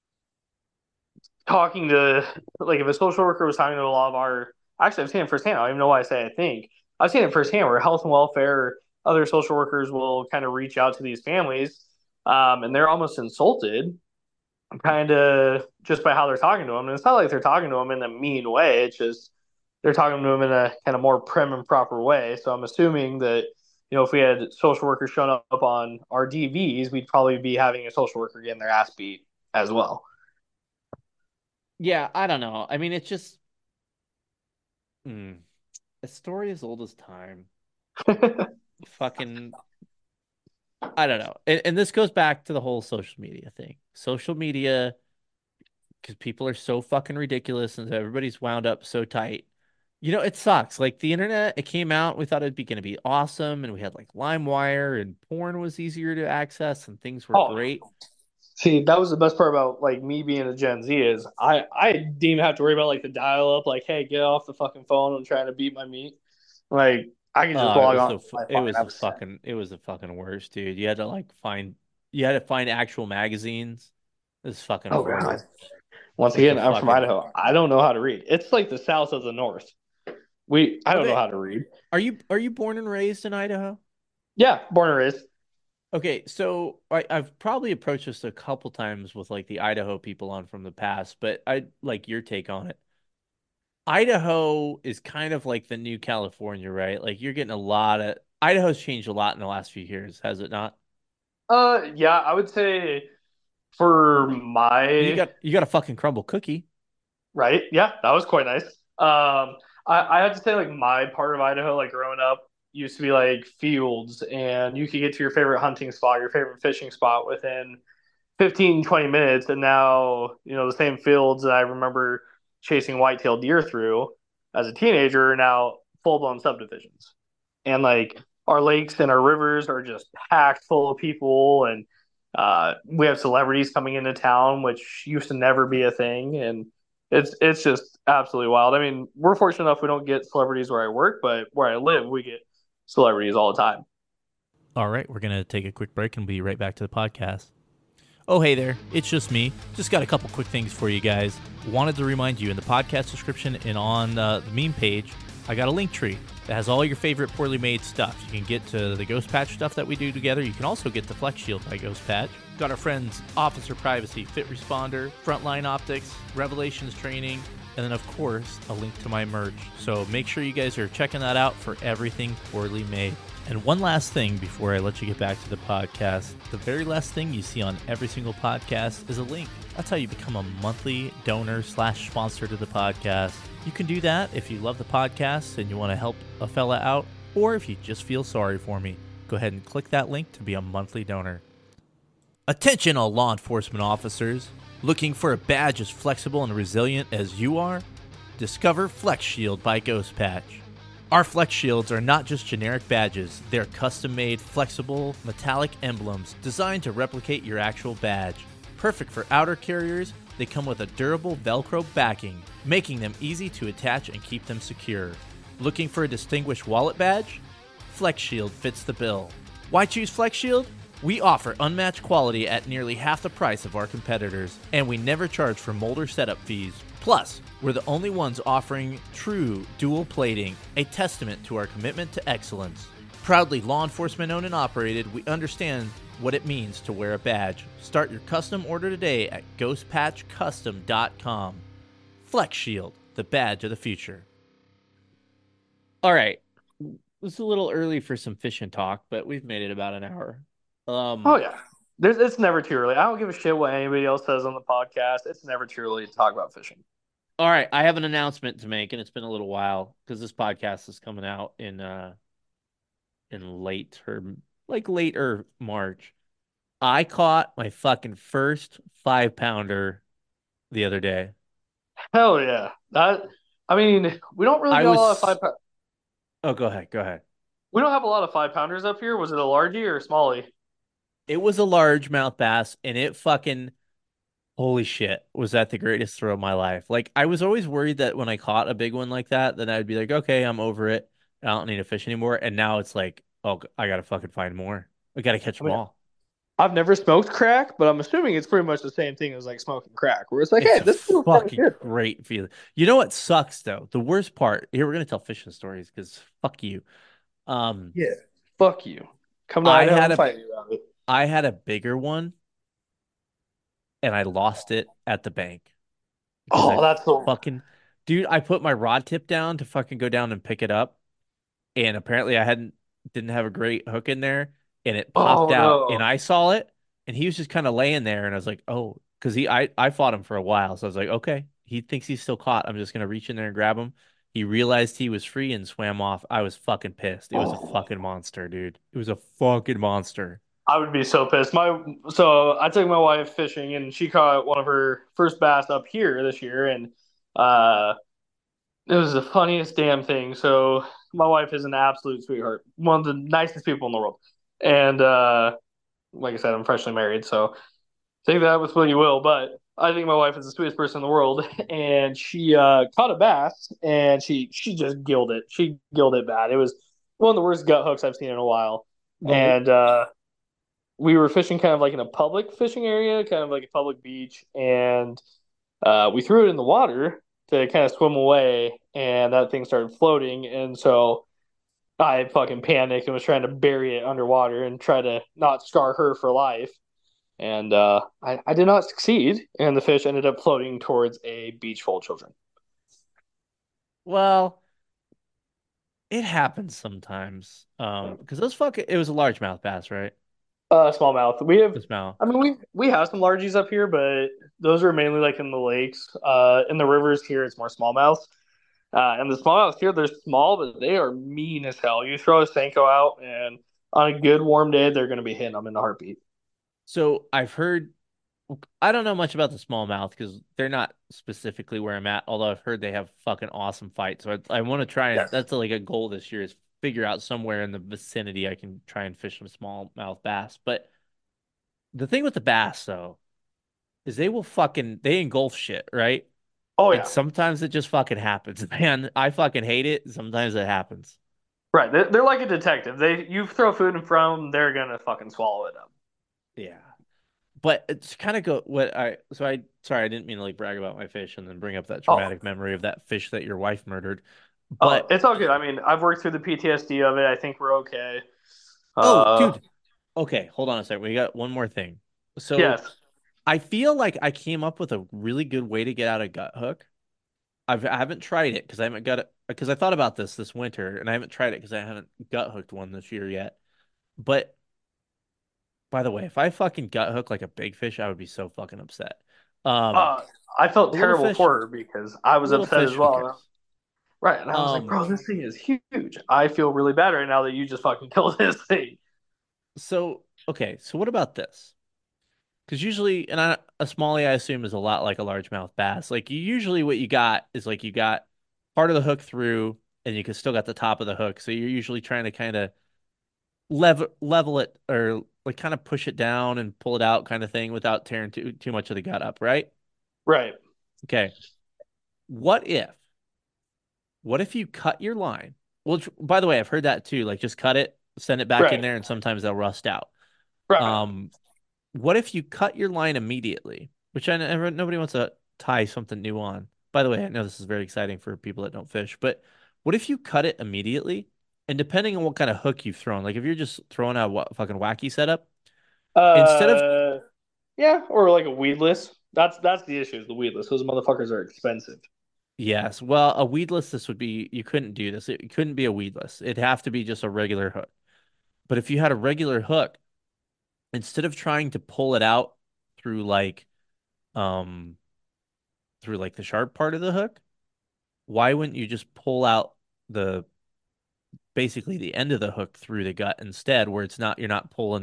talking to like if a social worker was talking to a lot of our actually I've seen it firsthand. I don't even know why I say I think. I've seen it firsthand where health and welfare, other social workers will kind of reach out to these families, and they're almost insulted, kind of just by how they're talking to them. And it's not like they're talking to them in a mean way. It's just they're talking to them in a kind of more prim and proper way. So I'm assuming that if we had social workers showing up on our DVs, we'd probably be having a social worker getting their ass beat as well. Yeah, I don't know. I mean, it's just a story as old as time. Fucking, I don't know. And this goes back to the whole social media thing. Social media, because people are so fucking ridiculous and everybody's wound up so tight. It sucks. Like the internet, it came out, we thought it'd be going to be awesome, and we had like LimeWire and porn was easier to access and things were Oh, great. see, that was the best part about like me being a Gen Z is I didn't even have to worry about like the dial up, like, hey, get off the fucking phone and trying to beat my meat. Like I could just It log was on. it was the fucking worst, dude. You had to find actual magazines. This fucking Oh horrible. god. Once Like the again, I'm from fucking Idaho. I don't know how to read. It's like the south of the north. I don't know Okay. how to read. Are you born and raised in Idaho? Yeah, born and raised. Okay, so I've probably approached this a couple times with like the Idaho people on from the past, but I like your take on it. Idaho is kind of like the new California, right? Like you're getting a lot of Idaho's changed a lot in the last few years, has it not? Yeah, I would say for You my got you got a fucking crumble cookie. right. Yeah, that was quite nice. I have to say, like, my part of Idaho, like, growing up, used to be like fields, and you could get to your favorite hunting spot, your favorite fishing spot within 15, 20 minutes. And now, the same fields that I remember chasing whitetail deer through as a teenager are now full blown subdivisions. And like our lakes and our rivers are just packed full of people. And we have celebrities coming into town, which used to never be a thing. And it's just absolutely wild. I mean, we're fortunate enough we don't get celebrities where I work, but where I live, we get celebrities all the time. All right, we're gonna take a quick break and be right back to the podcast. Oh, hey there. It's just me. Just got a couple quick things for you guys. Wanted to remind you in the podcast description and on the meme page, I got a link tree that has all your favorite poorly made stuff. You can get to the Ghost Patch stuff that we do together. You can also get the Flex Shield by Ghost Patch. Got our friends Officer Privacy, Fit Responder, Frontline Optics, Revelations Training, and then, of course, a link to my merch. So make sure you guys are checking that out for everything poorly made. And one last thing before I let you get back to the podcast. The very last thing you see on every single podcast is a link. That's how you become a monthly donor / sponsor to the podcast. You can do that if you love the podcast and you want to help a fella out, or if you just feel sorry for me. Go ahead and click that link to be a monthly donor. Attention all law enforcement officers. Looking for a badge as flexible and resilient as you are? Discover Flex Shield by Ghost Patch. Our Flex Shields are not just generic badges, they're custom-made, flexible, metallic emblems designed to replicate your actual badge. Perfect for outer carriers, they come with a durable Velcro backing, making them easy to attach and keep them secure. Looking for a distinguished wallet badge? Flex Shield fits the bill. Why choose Flex Shield? We offer unmatched quality at nearly half the price of our competitors, and we never charge for molder setup fees. Plus, we're the only ones offering true dual plating, a testament to our commitment to excellence. Proudly law enforcement owned and operated, we understand what it means to wear a badge. Start your custom order today at ghostpatchcustom.com. Flex Shield, the badge of the future. All right. It's a little early for some fishing talk, but we've made it about an hour. Oh yeah, it's never too early. I don't give a shit what anybody else says on the podcast. It's never too early to talk about fishing. All right, I have an announcement to make, and it's been a little while because this podcast is coming out in late or March. I caught my fucking first 5-pounder the other day. Hell yeah! I mean, we don't really I got a lot of was Oh, go ahead. We don't have a lot of 5-pounders up here. Was it a largie or a smallie? It was a largemouth bass, and it fucking holy shit, was that the greatest throw of my life. Like, I was always worried that when I caught a big one like that, then I'd be like, okay, I'm over it. I don't need to fish anymore. And now it's like, oh, I gotta fucking find more. I gotta catch I them mean, all. I've never smoked crack, but I'm assuming it's pretty much the same thing as like smoking crack, where it's like, It's hey, a this feels kind of fucking good. great feeling. You know what sucks though? The worst part. Here, we're gonna tell fishing stories because fuck you. Um, Yeah. Fuck you. Come to I Idaho had and a fight me about it. I had a bigger one and I lost it at the bank because I Oh, that's the. fucking dude. I put my rod tip down to fucking go down and pick it up, and apparently I didn't have a great hook in there, and it popped Oh out, and no. I saw it, and he was just kind of laying there, and I was like, oh, because I fought him for a while, so I was like, okay, he thinks he's still caught. I'm just gonna reach in there and grab him. He realized he was free and swam off. I was fucking pissed. It was a fucking monster, dude. It was a fucking monster. I would be so pissed. So I took my wife fishing and she caught one of her first bass up here this year and uh it was the funniest damn thing. So my wife is an absolute sweetheart, one of the nicest people in the world. And like I said, I'm freshly married, so take that with what you will, but I think my wife is the sweetest person in the world. And she caught a bass and she just gilled it. She gilled it bad. It was one of the worst gut hooks I've seen in a while. Well, And we were fishing kind of like in a public fishing area, kind of like a public beach, and we threw it in the water to kind of swim away, and that thing started floating, and so I fucking panicked and was trying to bury it underwater and try to not scar her for life. And I did not succeed, and the fish ended up floating towards a beach full of children. well, it happens sometimes. Because it was a largemouth bass, right? Smallmouth. We have, This mouth. I mean, we have some largies up here, but those are mainly like in the lakes. In the rivers here, it's more smallmouth. And the smallmouth here, they're small, but they are mean as hell. You throw a Senko out, and on a good warm day, they're going to be hitting them in a heartbeat. So I've heard, I don't know much about the smallmouth because they're not specifically where I'm at, although I've heard they have fucking awesome fights. So I want to try and, Yes. that's like a goal this year is figure out somewhere in the vicinity I can try and fish some smallmouth bass. But the thing with the bass, though, is they engulf shit, right? Oh And yeah, sometimes it just fucking happens, man. I fucking hate it. Sometimes it happens. right. They're like a detective. You throw food in front of them, they're gonna fucking swallow it up. Yeah. But it's kind of go what I so I sorry I didn't mean to like brag about my fish and then bring up that Oh, traumatic memory of that fish that your wife murdered. Oh, But it's all good. I mean, I've worked through the PTSD of it. I think we're okay. oh, Uh, dude. Okay, hold on a second. We got one more thing. So yes. I feel like I came up with a really good way to get out of gut hook. I haven't tried it because I haven't got it because I thought about this winter and I haven't tried it because I haven't gut hooked one this year yet. But by the way, if I fucking gut hook like a big fish, I would be so fucking upset. Um, Uh, I felt a little terrible fish, for her because I was little upset as fish, who well. cares? Right. And I was like, Um, bro, this thing is huge. I feel really bad right now that you just fucking killed this thing. so okay, so what about this? Because usually, a smallie, I assume, is a lot like a largemouth bass. Like you usually, what you got is like you got part of the hook through, and you can still got the top of the hook. So you're usually trying to kind of level it or like kind of push it down and pull it out, kind of thing, without tearing too much of the gut up, right? Right. Okay. What if what if you cut your line? Well, by the way, I've heard that too. Like just cut it, send it back in Right. there, and sometimes they'll rust out. Right. Um, what if you cut your line immediately? Which I never nobody wants to tie something new on. By the way, I know this is very exciting for people that don't fish, but what if you cut it immediately? And depending on what kind of hook you've thrown, like if you're just throwing out a fucking wacky setup, instead of Uh, yeah, or like a weedless. That's the issue, is the weedless. Those motherfuckers are expensive. yes, well, a weedless, this would be you couldn't do this. It couldn't be a weedless. It'd have to be just a regular hook. But if you had a regular hook, instead of trying to pull it out through um like the sharp part of the hook, why wouldn't you just pull out the basically the end of the hook through the gut instead, where it's not you're not pulling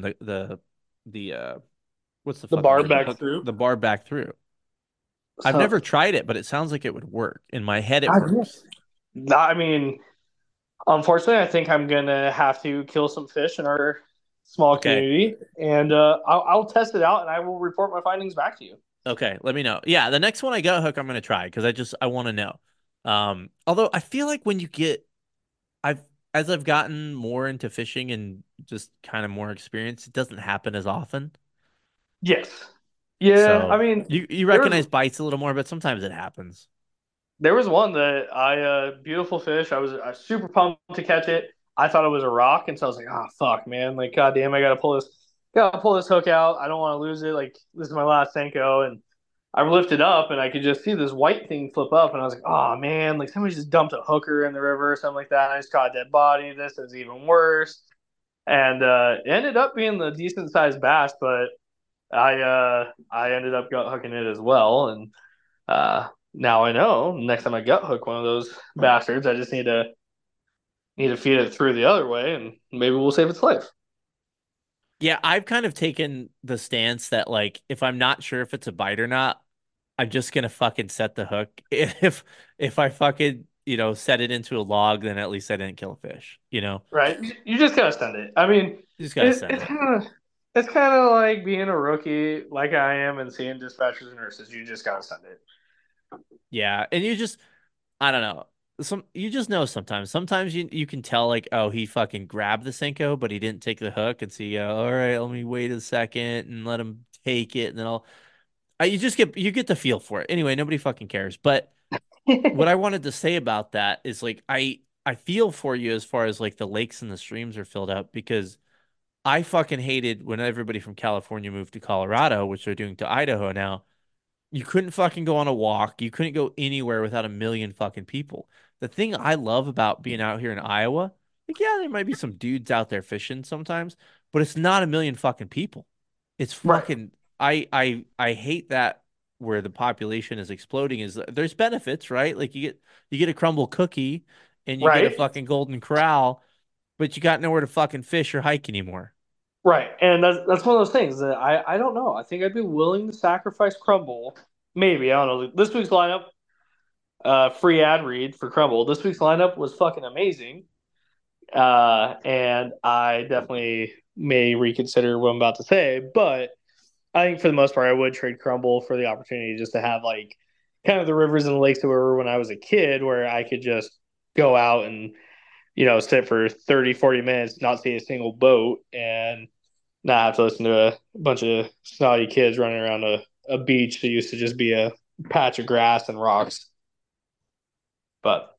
the what's the The fucking bar name? The back hook, through. the bar back through. I've So never tried it, but it sounds like it would work. In my head, it I works. I mean, unfortunately, I think I'm gonna have to kill some fish in our small Okay. community, and I'll test it out, and I will report my findings back to you. Okay, let me know. Yeah, the next one I got hook, I'm gonna try because I want to know. Although I feel like when you get I've as I've gotten more into fishing and just kind of more experience, it doesn't happen as often. Yes. Yeah. I So mean, you there was recognize bites a little more, but sometimes it happens. there was one that beautiful fish. I was super pumped to catch it. I thought it was a rock, and so I was like, "Ah, fuck, man! Like, goddamn, gotta pull this hook out. I don't want to lose it. Like, this is my last Senko." And I lifted up, and I could just see this white thing flip up, and I was like, "Oh man! Like, somebody just dumped a hooker in the river or something like that. I just caught a dead body. This is even worse." And it ended up being the decent sized bass, but I ended up gut hooking it as well, and now I know next time I gut hook one of those bastards, I just need to feed it through the other way, and maybe we'll save its life. Yeah, I've kind of taken the stance that like if I'm not sure if it's a bite or not, I'm just gonna fucking set the hook. If I fucking, set it into a log, then at least I didn't kill a fish, you know? Right? You just gotta send it. I mean, You just gotta send it's it. it's kind of like being a rookie, like I am, and seeing dispatchers and nurses. You just gotta send it. Yeah, and I don't know. You just know sometimes. Sometimes you can tell like, oh, he fucking grabbed the Senko, but he didn't take the hook, and so you go, all right, let me wait a second and let him take it, and then you get the feel for it. Anyway, nobody fucking cares. But what I wanted to say about that is like I feel for you as far as like the lakes and the streams are filled up because I fucking hated when everybody from California moved to Colorado, which they're doing to Idaho now. You couldn't fucking go on a walk. You couldn't go anywhere without a million fucking people. The thing I love about being out here in Iowa, like, yeah, there might be some dudes out there fishing sometimes, but it's not a million fucking people. It's Right, fucking, I hate that where the population is exploding is there's benefits, right? Like you get a crumble cookie and you get a right, fucking golden corral, but you got nowhere to fucking fish or hike anymore. right. And that's one of those things that I don't know. I think I'd be willing to sacrifice Crumble. Maybe I don't know. This week's lineup, free ad read for Crumble. This week's lineup was fucking amazing. And I definitely may reconsider what I'm about to say, but I think for the most part, I would trade Crumble for the opportunity just to have like kind of the rivers and the lakes that were when I was a kid, where I could just go out and sit for 30, 40 minutes, not see a single boat, and not have to listen to a bunch of snotty kids running around a beach that used to just be a patch of grass and rocks. But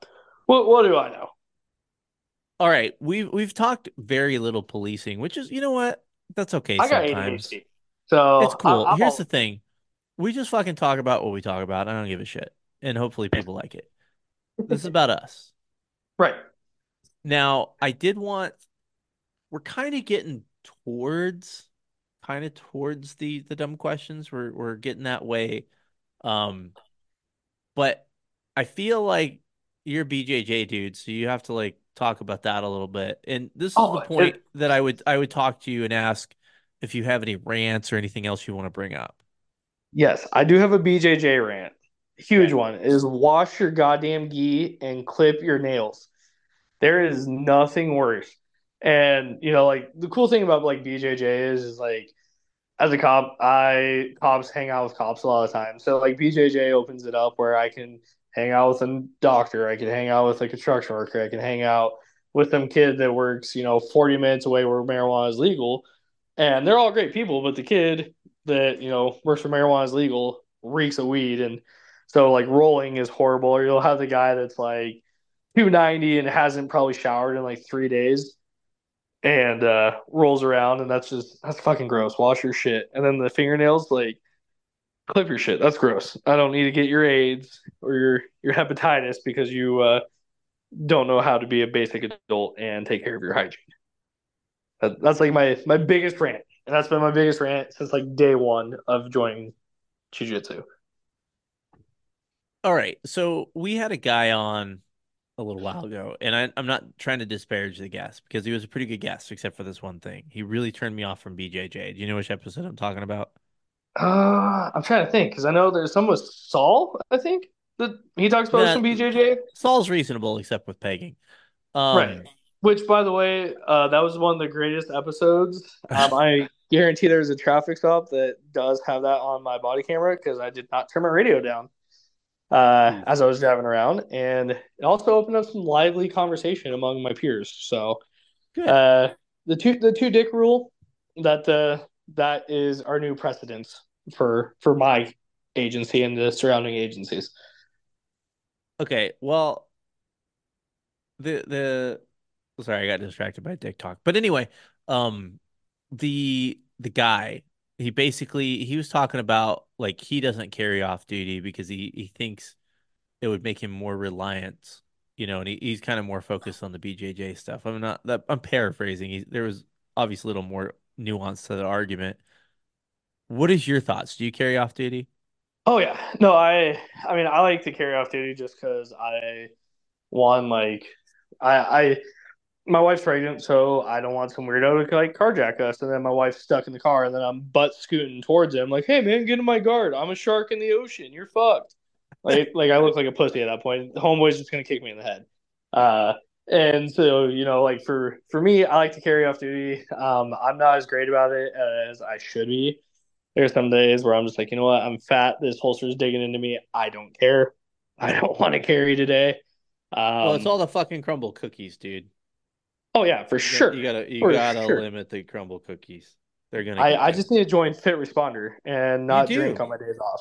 What do I know? All right, we've talked very little policing, which is, you know what? That's okay I got sometimes. ADHD, It's so cool. I'm Here's all the thing. We just fucking talk about what we talk about. I don't give a shit. And hopefully people like it. This is about us. right. Now, I did want we're kind of getting towards the dumb questions. We're getting that way. Um, but I feel like you're a BJJ dude, so you have to like talk about that a little bit. And this is the Oh, point that I would talk to you and ask if you have any rants or anything else you want to bring up. yes, I do have a BJJ rant. Huge Okay. one is wash your goddamn gi and clip your nails. There is nothing worse. And like the cool thing about like BJJ is like as a cop, I cops hang out with cops a lot of times. So like BJJ opens it up where I can hang out with a doctor, I can hang out with a construction worker, I can hang out with some kid that works 40 minutes away where marijuana is legal. And they're all great people, but the kid that, works for marijuana is legal reeks of weed. And so like rolling is horrible. Or you'll have the guy that's like 290 and hasn't probably showered in like 3 days and rolls around, and that's fucking gross. Wash your shit, and then the fingernails, like clip your shit. That's gross. I don't need to get your AIDS or your hepatitis because you don't know how to be a basic adult and take care of your hygiene. That's like my biggest rant, and that's been my biggest rant since like day one of joining jujitsu. All right. So we had a guy on a little while ago, and I'm not trying to disparage the guest because he was a pretty good guest, except for this one thing. He really turned me off from BJJ. Do you know which episode I'm talking about? I'm trying to think because I know there's some with Saul. I think that he talks about some That BJJ. Saul's reasonable, except with pegging. Right. Um, Which, by the way, that was one of the greatest episodes. I guarantee there's a traffic stop that does have that on my body camera because I did not turn my radio down Oof. as I was driving around, and it also opened up some lively conversation among my peers. So, Good. uh, the two dick rule that is our new precedence for my agency and the surrounding agencies. Okay. Well, the sorry, I got distracted by dick talk. But anyway, um, the guy, he was talking about like he doesn't carry off duty because he thinks it would make him more reliant, and he's kind of more focused on the BJJ stuff. I'm paraphrasing. There was obviously a little more nuance to the argument. What is your thoughts? Do you carry off duty? Oh yeah, no, I mean I like to carry off duty just because one like I my wife's pregnant, so I don't want some weirdo to like carjack us, and then my wife's stuck in the car, and then I'm butt scooting towards him, like, "Hey man, get in my guard! I'm a shark in the ocean. You're fucked." Like I look like a pussy at that point. The homeboy's just gonna kick me in the head. Uh, and so like for me, I like to carry off duty. I'm not as great about it as I should be. There's some days where I'm just like, you know what, I'm fat. This holster's digging into me. I don't care. I don't want to carry today. Well, it's Um, all the fucking crumble cookies, dude. oh yeah, for You got sure, you gotta you for gotta sure. limit the crumble cookies. They're gonna I, get I you. just need to join Fit Responder and You not drink do. on my days off.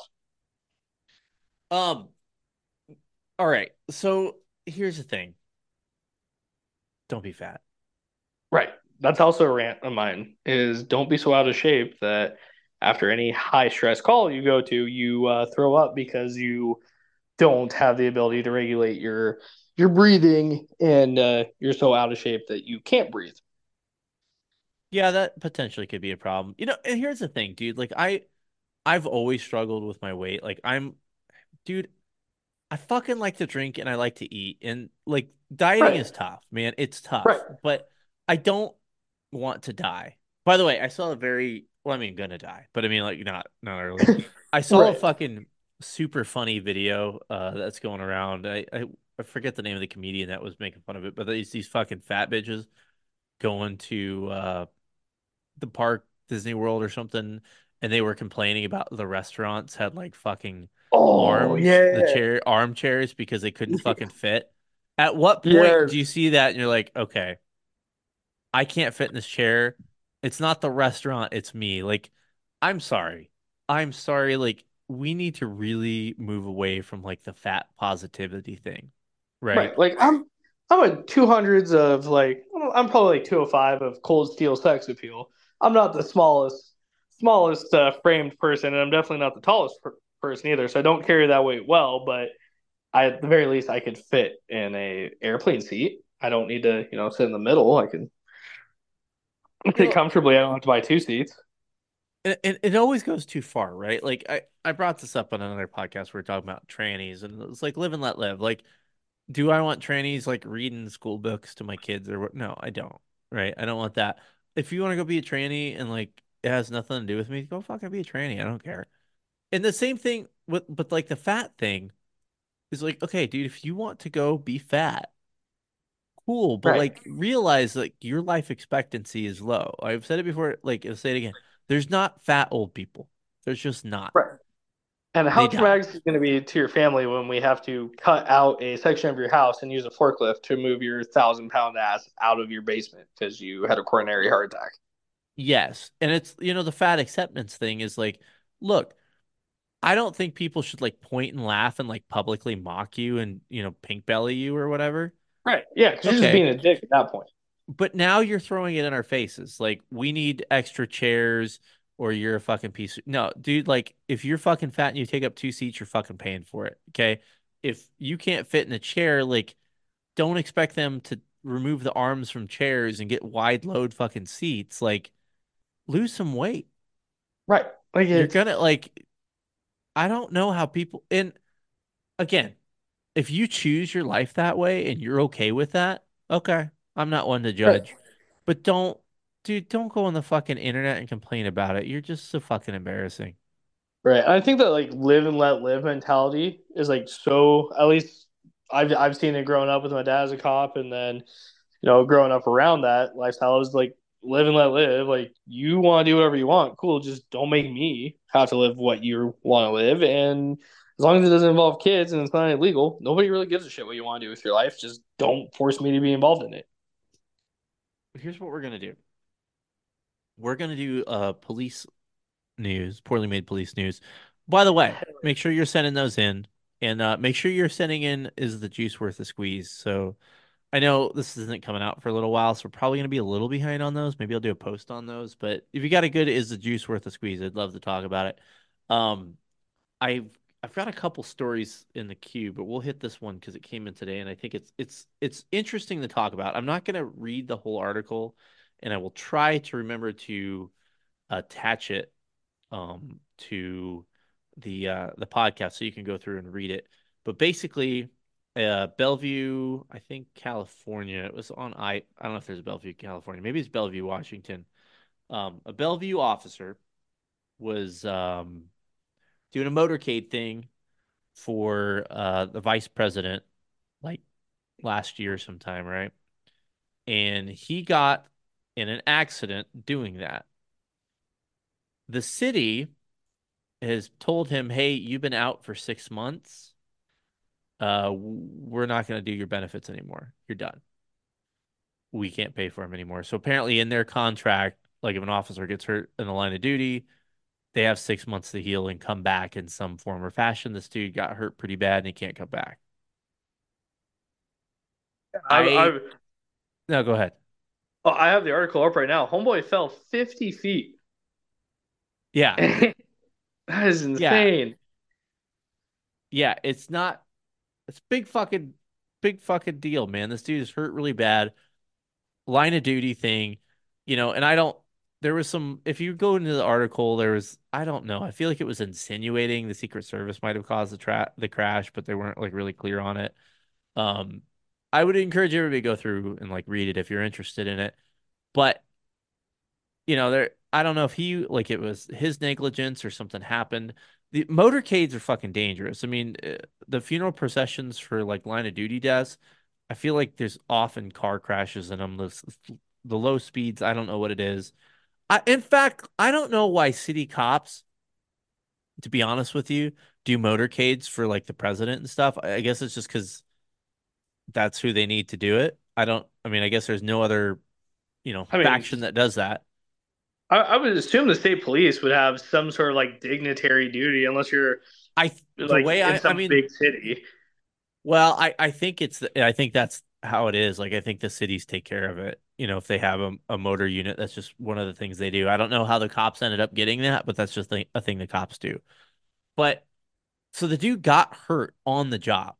Um, all right. So here's the thing. Don't be fat. Right. That's also a rant of mine is don't be so out of shape that after any high stress call you go to, you throw up because you don't have the ability to regulate your breathing and you're so out of shape that you can't breathe. Yeah, that potentially could be a problem. And here's the thing, dude. Like I've always struggled with my weight. Dude, I fucking like to drink and I like to eat. And like dieting Right. is tough, man. It's Right. tough, but I don't want to die. By the way, I saw a very, well, I mean, gonna die, but I mean, like, not early. I saw a Right. fucking super funny video that's going around. I forget the name of the comedian that was making fun of it, but these fucking fat bitches going to the park, Disney World or something, and they were complaining about the restaurants had like fucking Oh yeah. armchairs because they couldn't fucking fit. At what point do you Yes. see that and you're like, okay, I can't fit in this chair. It's not the restaurant, it's me. Like, I'm sorry. I'm sorry. Like, we need to really move away from like the fat positivity thing. right? Right. Like I'm a 200s of like I'm probably like 205 of cold steel sex appeal. I'm not the smallest framed person, and I'm definitely not the tallest person either. So I don't carry that weight well, but at the very least I could fit in a airplane seat. I don't need to, sit in the middle. I can You sit know, comfortably. I don't have to buy two seats. it always goes too far, right? Like I brought this up on another podcast. We were talking about trannies, and it's like live and let live. Like, do I want trannies like reading school books to my kids or what? No, I don't. Right? I don't want that. If you want to go be a tranny and like it has nothing to do with me, go fucking be a tranny. I don't care. And the same thing with, but like the fat thing is like, okay, dude, if you want to go be fat, cool, but Right. like realize like your life expectancy is low. I've said it before, like I'll say it again. There's not fat old people. There's just not. Right. And They how die. traumatic is it going to be to your family when we have to cut out a section of your house and use a forklift to move your 1,000 pound ass out of your basement because you had a coronary heart attack? Yes. And it's, the fat acceptance thing is like, look, I don't think people should like point and laugh and like publicly mock you and, pink belly you or whatever. Right. Yeah, because you're just Okay. being a dick at that point. But now you're throwing it in our faces. Like, we need extra chairs or you're a fucking piece. No, dude, like, if you're fucking fat and you take up two seats, you're fucking paying for it. Okay. If you can't fit in a chair, like, don't expect them to remove the arms from chairs and get wide load fucking seats. Like, lose some weight. Right. Like You're it's gonna, like, I don't know how people, and again, if you choose your life that way and you're okay with that, okay, I'm not one to right. judge. But don't, dude, don't go on the fucking internet and complain about it. You're just so fucking embarrassing. Right. I think that like live and let live mentality is like so at least I've seen it growing up with my dad as a cop and then growing up around that lifestyle is like live and let live. Like you want to do whatever you want, cool. Just don't make me have to live what you want to live. And as long as it doesn't involve kids and it's not illegal, nobody really gives a shit what you want to do with your life. Just don't force me to be involved in it. Here's what we're gonna do. We're gonna do police news, poorly made police news. By the way, make sure you're sending those in, and make sure you're sending in is the juice worth a squeeze. So I know this isn't coming out for a little while, so we're probably gonna be a little behind on those. Maybe I'll do a post on those. But if you got a good is the juice worth a squeeze, I'd love to talk about it. Um, I've I've got a couple stories in the queue, but we'll hit this one because it came in today, and I think it's interesting to talk about. I'm not going to read the whole article, and I will try to remember to attach it to the podcast so you can go through and read it. But basically, Bellevue, I think California. It was on I don't know if there's a Bellevue, California. Maybe it's Bellevue, Washington. A Bellevue officer was doing a motorcade thing for the vice president like last year sometime, right? And he got in an accident doing that. The city has told him, "Hey, you've been out for 6 months. We're not going to do your benefits anymore. You're done. We can't pay for him anymore." So apparently, in their contract, like if an officer gets hurt in the line of duty, they have 6 months to heal and come back in some form or fashion. This dude got hurt pretty bad and he can't come back. I I No, go ahead. I have the article up right now. Homeboy fell 50 feet. Yeah, That is yeah, insane. yeah. It's big fucking deal, man. This dude is hurt really bad. Line of duty thing, and I don't, there was some, if you go into the article, I don't know. I feel like it was insinuating the Secret Service might have caused the crash, but they weren't like really clear on it. Um, I would encourage everybody to go through and like read it if you're interested in it. But there, I don't know if it was his negligence or something happened. The motorcades are fucking dangerous. I mean, the funeral processions for like line of duty deaths, I feel like there's often car crashes in them. The low speeds, I don't know what it is. In fact, I don't know why city cops, to be honest with you, do motorcades for like the president and stuff. I guess it's just because that's who they need to do it. I mean, I guess there's no other, I mean, faction that does that. I would assume the state police would have some sort of like dignitary duty, unless you're The like way in I some mean, big city. Well, I think I think that's how it is. Like I think the cities take care of it. If they have a motor unit, that's just one of the things they do. I don't know how the cops ended up getting that, but that's just a thing the cops do. But so the dude got hurt on the job,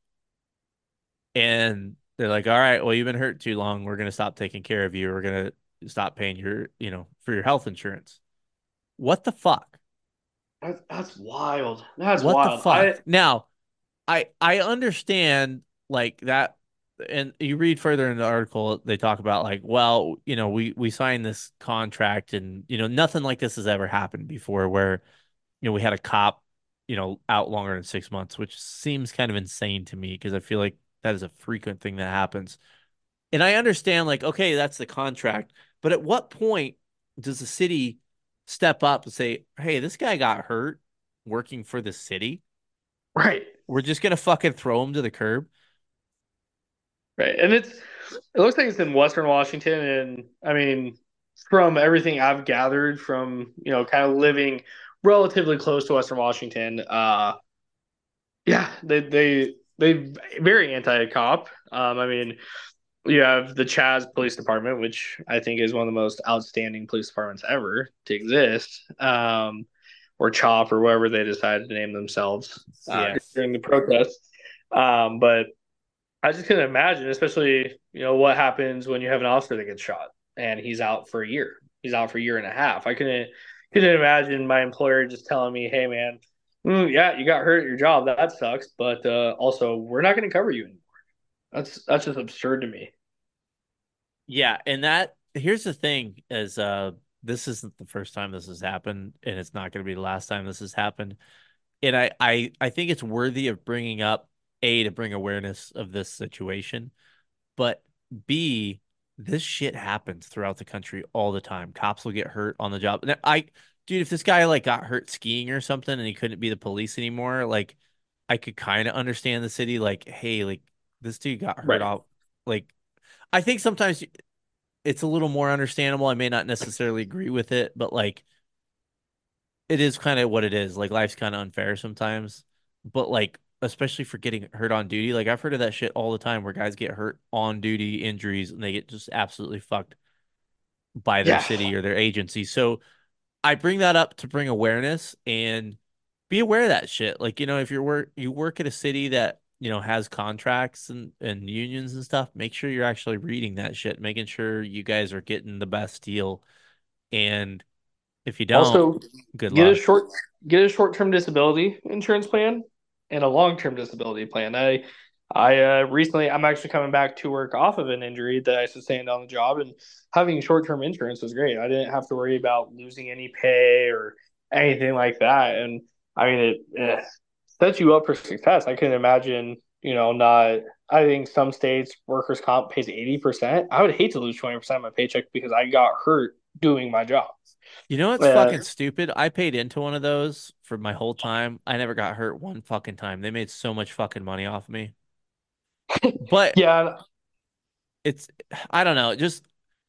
and they're like, "All right, well, you've been hurt too long. We're gonna stop taking care of you. We're gonna stop paying for your health insurance." What the fuck? That's wild. That's What the wild. fuck? Now, I understand like that, and you read further in the article, they talk about like, well, we signed this contract, and nothing like this has ever happened before, where we had a cop, out longer than 6 months, which seems kind of insane to me because I feel like that is a frequent thing that happens. And I understand like, okay, that's the contract, but at what point does the city step up and say, hey, this guy got hurt working for the city? Right. We're just gonna fucking throw him to the curb. Right. And it looks like it's in Western Washington. And I mean, from everything I've gathered from, kind of living relatively close to Western Washington, yeah, they very anti-cop. I mean, you have the Chaz Police Department, which I think is one of the most outstanding police departments ever to exist, or CHOP or whatever they decided to name themselves Yes. during the protests. But I just couldn't imagine, especially what happens when you have an officer that gets shot and he's out for a year. He's out for a year and a half. I couldn't imagine my employer just telling me, "Hey, man, yeah, you got hurt at your job. That sucks, but also we're not going to cover you anymore." That's just absurd to me. Yeah, and that here's the thing is this isn't the first time this has happened, and it's not going to be the last time this has happened. And I think it's worthy of bringing up, A, to bring awareness of this situation, but B, this shit happens throughout the country all the time. Cops will get hurt on the job. And dude, if this guy like got hurt skiing or something and he couldn't be the police anymore, like I could kind of understand the city like, hey, like this dude got hurt Right. off. Like I think sometimes it's a little more understandable. I may not necessarily agree with it, but like it is kind of what it is. Like life's kind of unfair sometimes. But like especially for getting hurt on duty, like I've heard of that shit all the time where guys get hurt on duty injuries and they get just absolutely fucked by their Yeah. city or their agency. So I bring that up to bring awareness and be aware of that shit. Like, if you work at a city that, has contracts and unions and stuff, make sure you're actually reading that shit, making sure you guys are getting the best deal. And if you don't, Also, good get a luck. short get a short-term disability insurance plan and a long-term disability plan. I recently I'm actually coming back to work off of an injury that I sustained on the job, and having short-term insurance was great. I didn't have to worry about losing any pay or anything like that. And I mean it sets you up for success. I couldn't imagine, not. I think some states workers comp pays 80%. I would hate to lose 20% of my paycheck because I got hurt doing my job. You know what's Uh, fucking stupid? I paid into one of those for my whole time. I never got hurt one fucking time. They made so much fucking money off me. But yeah, it's, I don't know, just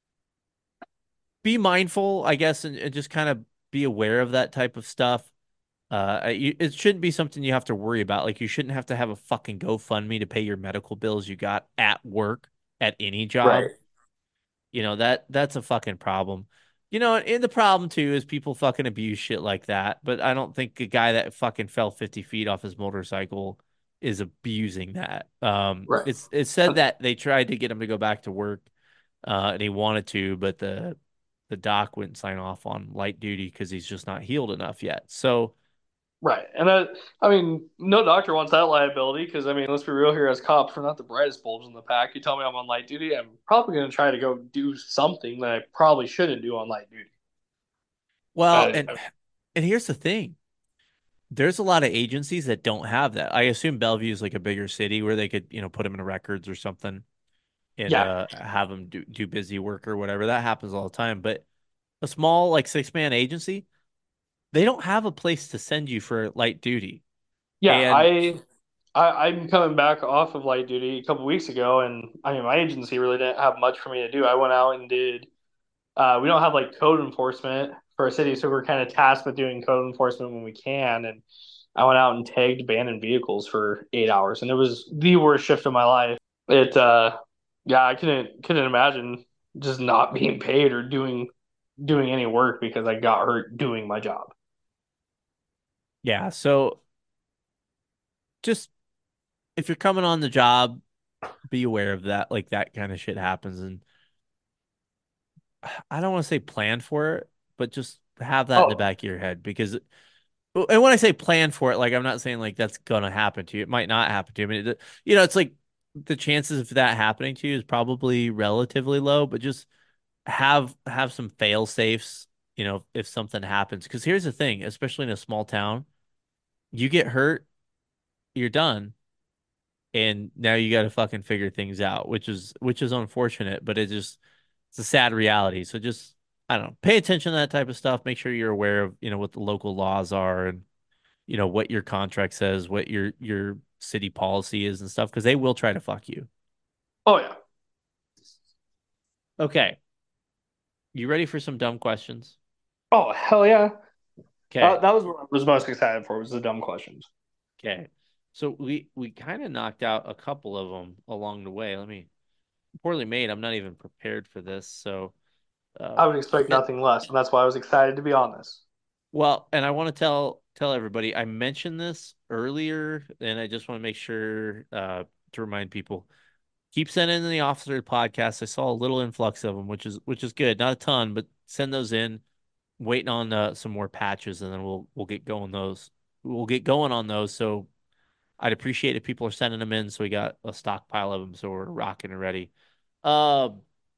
be mindful, I guess, and just kind of be aware of that type of stuff. It shouldn't be something you have to worry about. Like you shouldn't have to have a fucking GoFundMe to pay your medical bills you got at work at any job. right. That's a fucking problem. And the problem too is people fucking abuse shit like that. But I don't think a guy that fucking fell 50 feet off his motorcycle is abusing that. Right. It's said that they tried to get him to go back to work, and he wanted to, but the doc wouldn't sign off on light duty because he's just not healed enough yet. So Right. And I mean, no doctor wants that liability because, I mean, let's be real here as cops, we're not the brightest bulbs in the pack. You tell me I'm on light duty, I'm probably going to try to go do something that I probably shouldn't do on light duty. well, Uh, and here's the thing. There's a lot of agencies that don't have that. I assume Bellevue is like a bigger city where they could, put them in records or something and yeah. have them do busy work or whatever. That happens all the time. But a small like 6-man agency, they don't have a place to send you for light duty. Yeah. And I'm coming back off of light duty a couple weeks ago, and I mean, my agency really didn't have much for me to do. I went out and did, we don't have like code enforcement for a city, so we're kind of tasked with doing code enforcement when we can. And I went out and tagged abandoned vehicles for 8 hours, and it was the worst shift of my life. It yeah, I couldn't imagine just not being paid or doing any work because I got hurt doing my job. Yeah. So just if you're coming on the job, be aware of that. Like that kind of shit happens. And I don't want to say plan for it, but just have that in the Oh, back of your head because, and when I say plan for it, like I'm not saying like that's gonna happen to you. It might not happen to you. I mean, it's like the chances of that happening to you is probably relatively low, but just have some fail safes, if something happens. Because here's the thing, especially in a small town, you get hurt, you're done, and now you got to fucking figure things out, which is unfortunate, but it's a sad reality. So just I don't know, pay attention to that type of stuff. Make sure you're aware of what the local laws are and what your contract says, what your city policy is and stuff, because they will try to fuck you. oh yeah. Okay, you ready for some dumb questions? Oh hell yeah. Okay, That was what I was most excited for was the dumb questions. okay. So we kind of knocked out a couple of them along the way. Let me poorly made. I'm not even prepared for this. So, uh, I would expect and, nothing less, and that's why I was excited to be on this. well, and I want to tell everybody I mentioned this earlier, and I just want to make sure to remind people keep sending in the officer podcast. I saw a little influx of them, which is good. Not a ton, but send those in. Waiting on some more patches, and then we'll get going those. We'll get going on those. So I'd appreciate if people are sending them in, so we got a stockpile of them, so we're rocking and ready. Uh,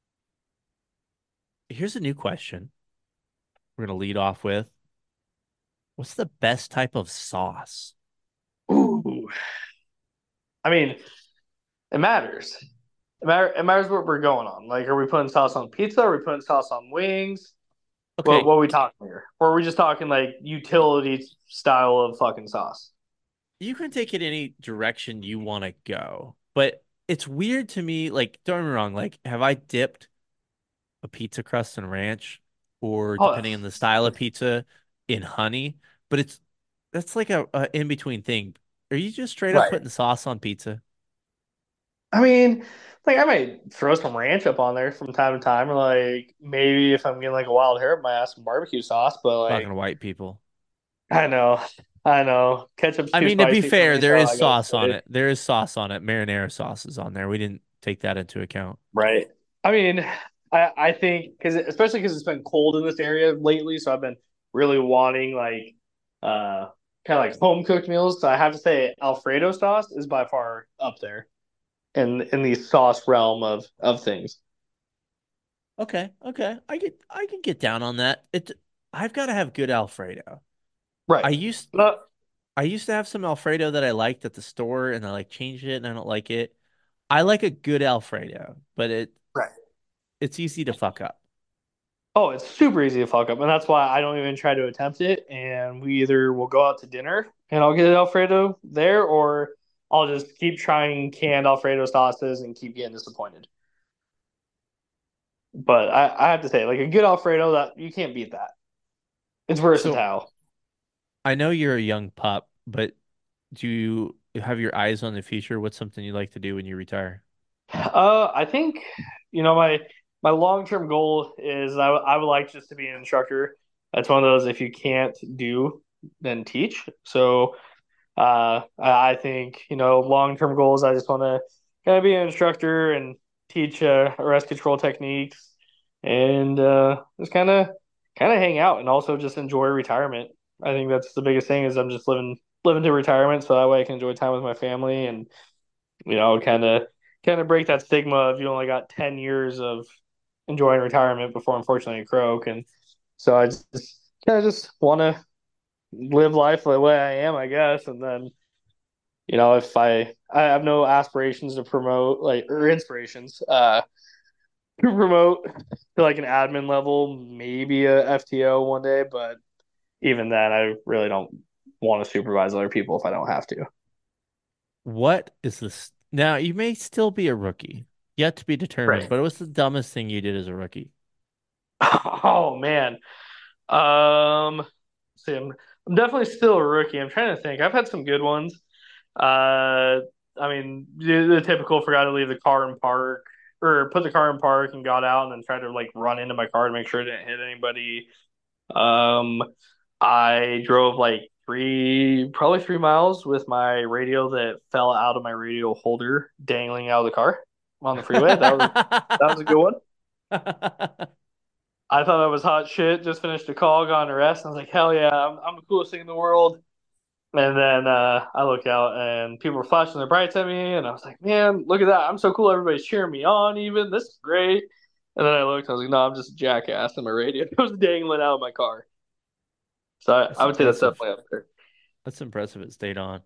Here's a new question. We're gonna lead off with: what's the best type of sauce? Ooh. I mean, it matters. It matters what we're going on. Like, are we putting sauce on pizza? Are we putting sauce on wings? What Okay, are we talking here? Or are we just talking like utility style of fucking sauce? you can take it any direction you want to go, but it's weird to me. Like, don't get me wrong. Like, have I dipped a pizza crust in ranch, or Oh, depending on the style of pizza, in honey? But that's like a in between thing. Are you just straight up right. putting sauce on pizza? I mean, like I might throw some ranch up on there from time to time, or like maybe if I'm getting like a wild hair, I might add some barbecue sauce. But Talking like, to white people. I know, I know, ketchup's I too mean, to be spicy for fair, me, there so is I gotta sauce on say, it. There is sauce on it. Marinara sauce is on there. We didn't take that into account. right. I mean, I think because especially because it's been cold in this area lately, so I've been really wanting like kind of like home cooked meals. So I have to say, Alfredo sauce is by far up there in the sauce realm of things. Okay, okay. I can get down on that. I've got to have good Alfredo. I Right. used No, I used to have some Alfredo that I liked at the store and I like changed it and I don't like it. I like a good Alfredo, but right. it's easy to fuck up. Oh, it's super easy to fuck up, and that's why I don't even try to attempt it. And we either will go out to dinner and I'll get an Alfredo there, or I'll just keep trying canned Alfredo sauces and keep getting disappointed. But I have to say, like a good Alfredo, that you can't beat that. It's So versatile. I know you're a young pup, but do you have your eyes on the future? What's something you'd like to do when you retire? I think my long term goal is I would like just to be an instructor. That's one of those if you can't do, then teach. So I think long term goals. I just want to kind of be an instructor and teach arrest control techniques, and just kind of hang out and also just enjoy retirement. I think that's the biggest thing is I'm just living to retirement, so that way I can enjoy time with my family and kind of break that stigma of you only got 10 years of enjoying retirement before unfortunately you croak. And so I just kind of just want to live life the way I am, I guess, and then if I have no aspirations to promote like or inspirations to promote to like an admin level, maybe a FTO one day, but even then I really don't want to supervise other people if I don't have to. What is this? Now, you may still be a rookie, yet to be determined, Right. but what's the dumbest thing you did as a rookie? Oh man. Um see, I'm definitely still a rookie. I'm trying to think. I've had some good ones. Uh, I mean, the typical forgot to leave the car in park or put the car in park and got out and then tried to like run into my car to make sure it didn't hit anybody. Um, I drove like probably 3 miles with my radio that fell out of my radio holder dangling out of the car on the freeway. That was a good one. I thought I was hot shit. Just finished a call, gone to rest. And I was like, hell yeah, I'm the coolest thing in the world. And then I look out and people were flashing their brights at me, and I was like, man, look at that! I'm so cool. Everybody's cheering me on. Even this is great. And then I looked, I was like, no, I'm just a jackass, and my radio was dangling out of my car. So I That's would say that's impressive. definitely up there. That's impressive. It stayed on.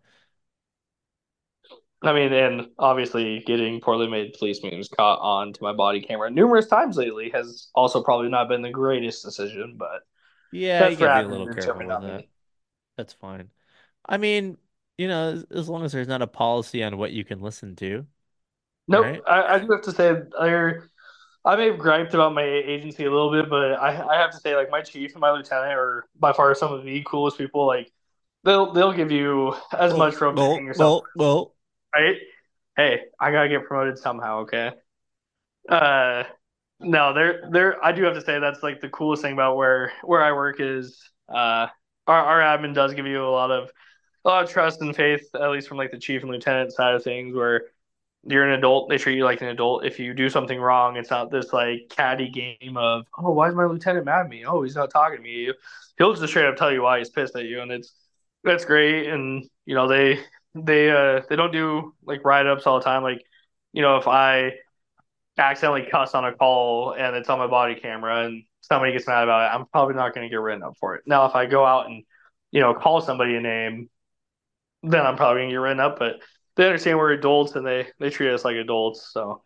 I mean, and obviously getting poorly made police memes caught on to my body camera numerous times lately has also probably not been the greatest decision, but Yeah, you that's for gotta be a admin little groups every careful now with and that. then. That's fine. I mean, as long as there's not a policy on what you can listen to, Nope, right? I do have to say I may have griped about my agency a little bit, but I have to say like my chief and my lieutenant are by far some of the coolest people. Like they'll give you as Oh, much rope to hang well, yourself, well, well. right? Hey, I gotta get promoted somehow, okay? Uh, no, I do have to say that's like the coolest thing about where I work is our admin does give you a lot of trust and faith, at least from like the chief and lieutenant side of things, where you're an adult, they treat you like an adult. If you do something wrong, it's not this like catty game of, oh, why is my lieutenant mad at me? Oh, he's not talking to me. He'll just straight up tell you why he's pissed at you, and that's great. And they don't do like write ups all the time. Like if I accidentally cuss on a call and it's on my body camera and somebody gets mad about it, I'm probably not going to get written up for it. Now, if I go out and call somebody a name, then I'm probably going to get written up. But they understand we're adults and they treat us like adults. So,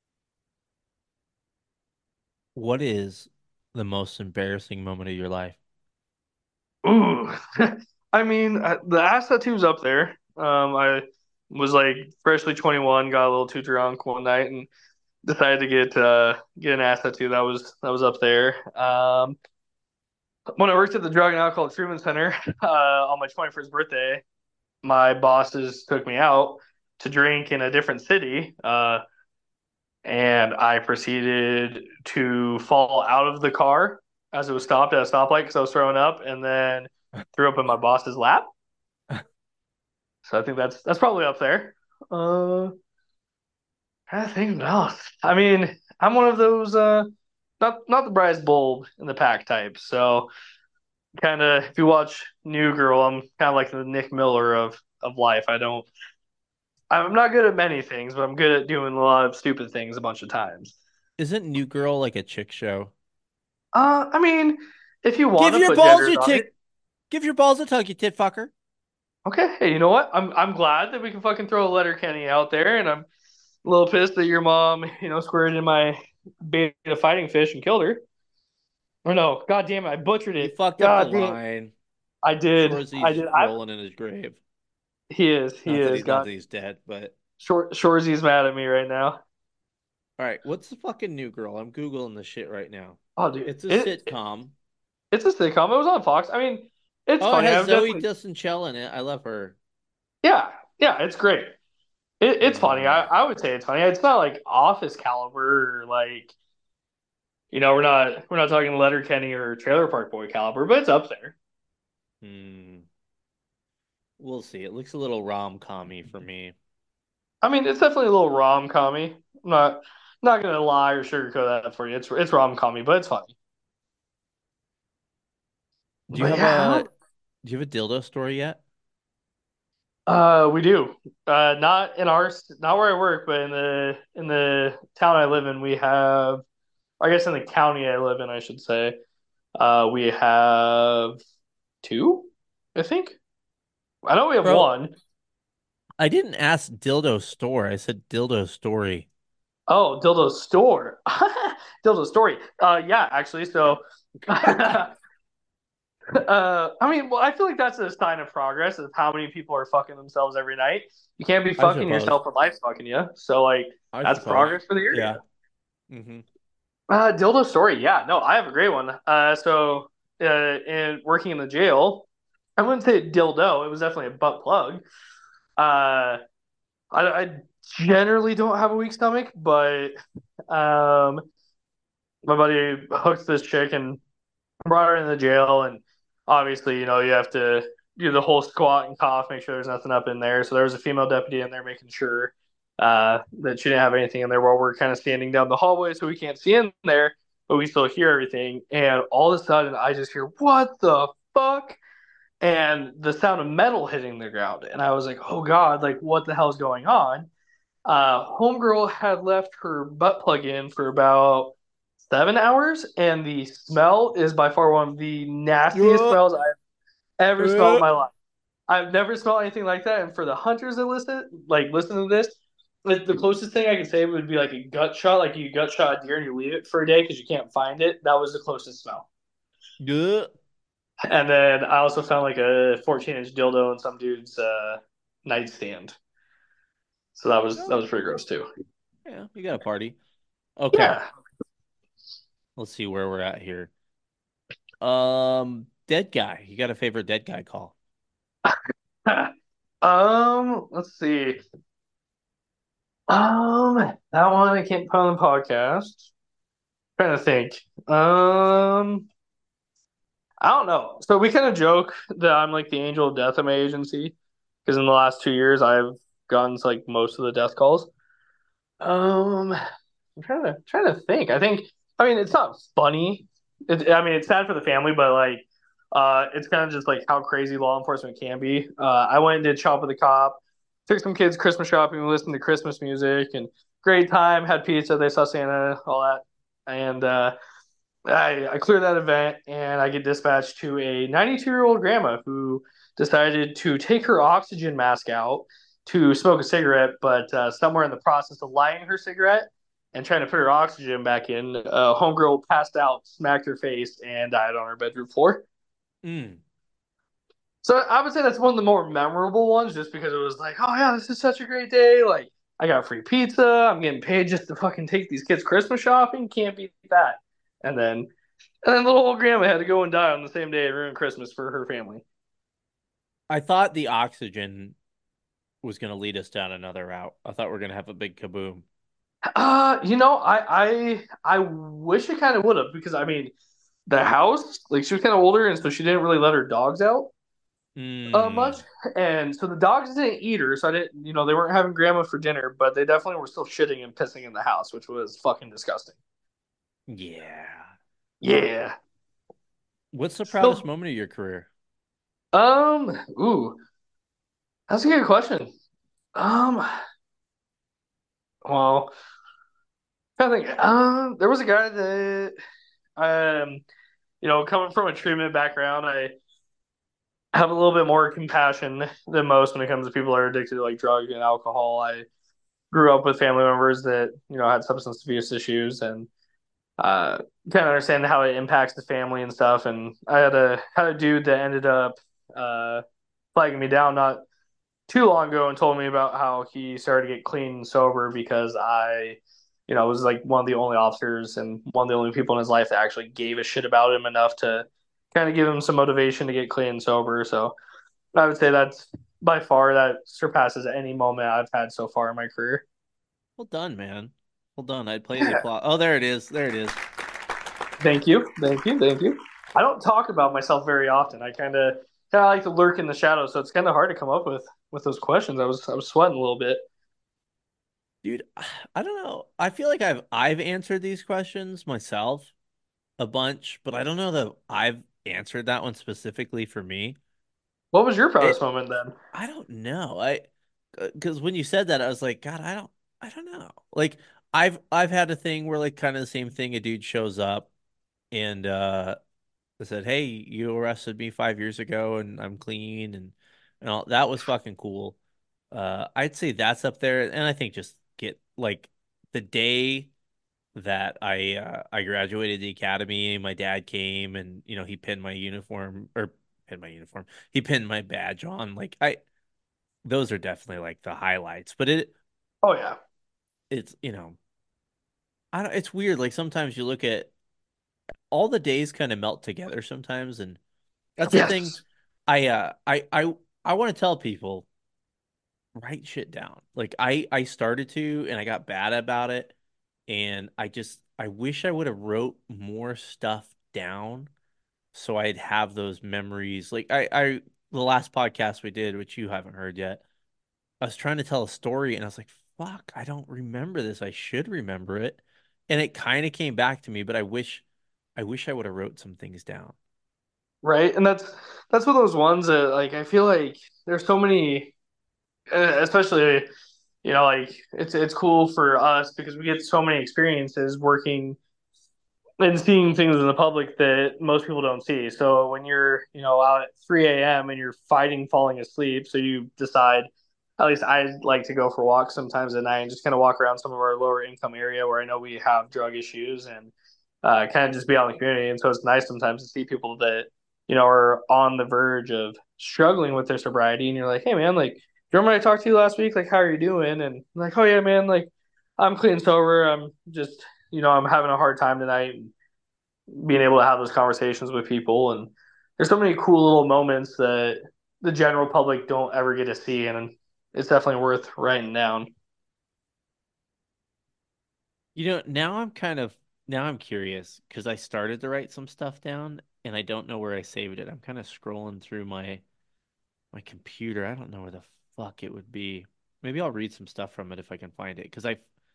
What is the most embarrassing moment of your life? ooh, I mean, the ass tattoo's up there. I was like freshly 21, got a little too drunk one night and decided to get an ass tattoo. That was up there. When I worked at the Drug and Alcohol Treatment Center on my 21st birthday, my bosses took me out to drink in a different city. And I proceeded to fall out of the car as it was stopped at a stoplight because I was throwing up, and then threw up in my boss's lap. So I think that's probably up there. I think what else. I mean, I'm one of those not the brightest bulb in the pack type. So kind of if you watch New Girl, I'm kind of like the Nick Miller of life. I'm not good at many things, but I'm good at doing a lot of stupid things a bunch of times. Isn't New Girl like a chick show? I mean, if you want Give to your put balls genders a on it, tick. Give your balls a tug, you tit fucker. okay. Hey, you know what? I'm glad that we can fucking throw a letter Kenny out there, and I'm a little pissed that your mom, squirted in my beta fighting fish and killed her. Or no, god damn it, I butchered You it. fucked up the God damn, line. I did, I Shoresy's did. rolling in his grave. He is. Not God, that he's dead, but Shorzy's mad at me right now. all right. What's the fucking New Girl? I'm googling the shit right now. Oh, dude, It's a sitcom. it's a sitcom. It was on Fox. I mean, it's Oh, it funny. has I've Zoe definitely, Deschanel in it. I love her. yeah, yeah, it's great. It's funny. Uh, I would say it's funny. It's not like Office caliber or like we're not talking Letterkenny or Trailer Park Boy caliber, but it's up there. hmm. We'll see. It looks a little rom-commy for me. I mean, it's definitely a little rom commy. I'm not gonna lie or sugarcoat that for you. It's rom commy, but it's funny. Do you But have yeah, I a don't. do you have a dildo story yet? We do. Not where I work, but in the town I live in, we have. I guess in the county I live in, I should say. We have two. I think. I know we have Bro, one. I didn't ask dildo store. I said dildo story. Oh, dildo store. Dildo story. Yeah, actually. So, I mean, well, I feel like that's a sign of progress of how many people are fucking themselves every night. You can't be I fucking suppose. yourself when life's fucking you. So, like, I that's suppose. progress for the area. Yeah. Hmm. Dildo story. Yeah, no, I have a great one. So and working in the jail, I wouldn't say a dildo. It was definitely a butt plug. I generally don't have a weak stomach, but um, my buddy hooked this chick and brought her in the jail, and obviously, you have to do the whole squat and cough, make sure there's nothing up in there. So there was a female deputy in there making sure that she didn't have anything in there while we're kind of standing down the hallway, so we can't see in there, but we still hear everything. And all of a sudden, I just hear, "What the fuck?" And the sound of metal hitting the ground, and I was like, "Oh God, like what the hell's going on?" Homegirl had left her butt plug in for about 7 hours, and the smell is by far one of the nastiest Uh, smells I've ever smelled in uh. my life. I've never smelled anything like that. And for the hunters that listen to this, the closest thing I can say would be like a gut shot, like you gut shot a deer and you leave it for a day because you can't find it. That was the closest smell. Yeah. And then I also found like a 14-inch dildo in some dude's nightstand. So that was pretty gross too. Yeah, we got a party. Okay, Yeah. let's see where we're at here. Dead guy. You got a favorite dead guy call? Let's see. That one I can't put on the podcast. Trying to think. I don't know. So we kind of joke that I'm like the angel of death at my agency because in the last 2 years I've gotten to, like most of the death calls. I'm trying to think. I mean it's not funny. I mean it's sad for the family, but like it's kind of just like how crazy law enforcement can be. I went and did shop with a cop, took some kids Christmas shopping, we listened to Christmas music and great time, had pizza, they saw Santa, all that. And I clear that event and I get dispatched to a 92-year-old grandma who decided to take her oxygen mask out to smoke a cigarette, but somewhere in the process of lighting her cigarette and trying to put her oxygen back in, homegirl passed out, smacked her face, and died on her bedroom floor. Mm. So I would say that's one of the more memorable ones, just because it was like, oh yeah, this is such a great day. Like I got free pizza. I'm getting paid just to fucking take these kids Christmas shopping. Can't beat that. And then and then little old grandma had to go and die on the same day and ruin Christmas for her family. I thought the oxygen was going to lead us down another route. I thought we are going to have a big kaboom. I wish it kind of would have because I mean the house, like she was kind of older and so she didn't really let her dogs out much. Mm. And so the dogs didn't eat her, so I didn't, they weren't having grandma for dinner, but they definitely were still shitting and pissing in the house, which was fucking disgusting. Yeah. Yeah. What's the proudest So, moment of your career? ooh, that's a good question. Um, well, I think, there was a guy that, coming from a treatment background, I have a little bit more compassion than most when it comes to people that are addicted to like drugs and alcohol. I grew up with family members that had substance abuse issues and uh, kind of understand how it impacts the family and stuff. And I had a dude that ended up uh, flagging me down not too long ago and told me about how he started to get clean and sober because I was like one of the only officers and one of the only people in his life that actually gave a shit about him enough to kind of give him some motivation to get clean and sober. So I would say that's by far that surpasses any moment I've had so far in my career. Well done, man. Well done. I'd play the applause. Oh, there it is. There it is. Thank you, thank you, thank you. I don't talk about myself very often. I kind of like to lurk in the shadows, so it's kind of hard to come up with those questions. I was sweating a little bit. Dude, I don't know. I feel like I've answered these questions myself a bunch, but I don't know that I've answered that one specifically for me. What was your proudest It moment then? I don't know. I Because when you said that, I was like, God, I don't know. Like I've had a thing where like kind of the same thing. A dude shows up and I said, "Hey, you arrested me 5 years ago, and I'm clean," and all that was fucking cool. I'd say that's up there, and I think just get like the day that I graduated the academy, my dad came and he pinned my uniform or pinned my uniform. He pinned my badge on. Like I those are definitely like the highlights. But Oh yeah. it's I don't it's weird. Like sometimes you look at all the days kind of melt together sometimes, and that's the thing. Yes. I want to tell people, write shit down. Like I started to, and I got bad about it, and I wish I would have wrote more stuff down so I'd have those memories. Like the last podcast we did, which you haven't heard yet, I was trying to tell a story, and I was like, fuck, I don't remember this. I should remember it. And it kind of came back to me, but I wish I would have wrote some things down. Right. And that's one of those ones that like I feel like there's so many, especially like it's cool for us because we get so many experiences working and seeing things in the public that most people don't see. So when you're, out at 3 a.m. and you're fighting falling asleep, so you decide, at least I like to go for walks sometimes at night and just kind of walk around some of our lower income area where I know we have drug issues and kind of just be out in the community. And so it's nice sometimes to see people that, are on the verge of struggling with their sobriety. And you're like, hey, man, like, do you remember I talked to you last week? Like, how are you doing? And I'm like, oh, yeah, man, like, I'm clean and sober. I'm just, I'm having a hard time tonight. And being able to have those conversations with people. And there's so many cool little moments that the general public don't ever get to see. And it's definitely worth writing down. Now I'm curious because I started to write some stuff down and I don't know where I saved it. I'm kind of scrolling through my computer. I don't know where the fuck it would be. Maybe I'll read some stuff from it if I can find it because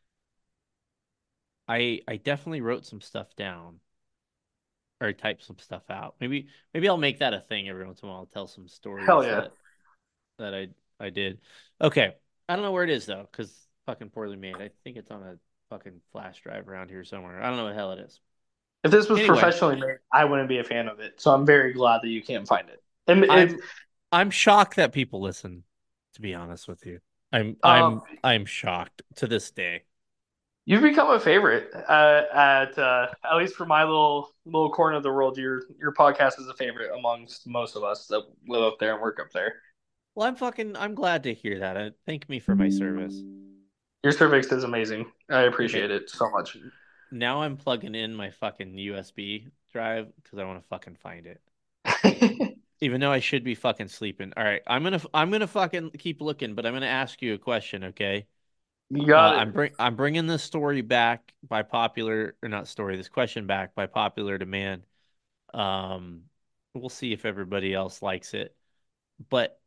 I definitely wrote some stuff down or typed some stuff out. Maybe I'll make that a thing every once in a while. I'll tell some Hell stories yeah. that I did. Okay. I don't know where it is though, because fucking poorly made. I think it's on a fucking flash drive around here somewhere. I don't know what the hell it is. If this was Anyway, professionally made, I wouldn't be a fan of it. So I'm very glad that you can't find it. And it's I'm I'm shocked that people listen, to be honest with you. um I'm shocked to this day. you've become a favorite at least for my little corner of the world. Your podcast is a favorite amongst most of us that live up there and work up there. Well, I'm glad to hear that. Thank me for my service. Your cervix is amazing. I Okay. appreciate it so much. Now I'm plugging in my fucking USB drive because I want to fucking find it. Even though I should be fucking sleeping. All right, I'm gonna fucking keep looking, but I'm gonna ask you a question, okay? You got it. I'm bringing this story back by popular or not story, this question back by popular demand. Um, we'll see if everybody else likes it. But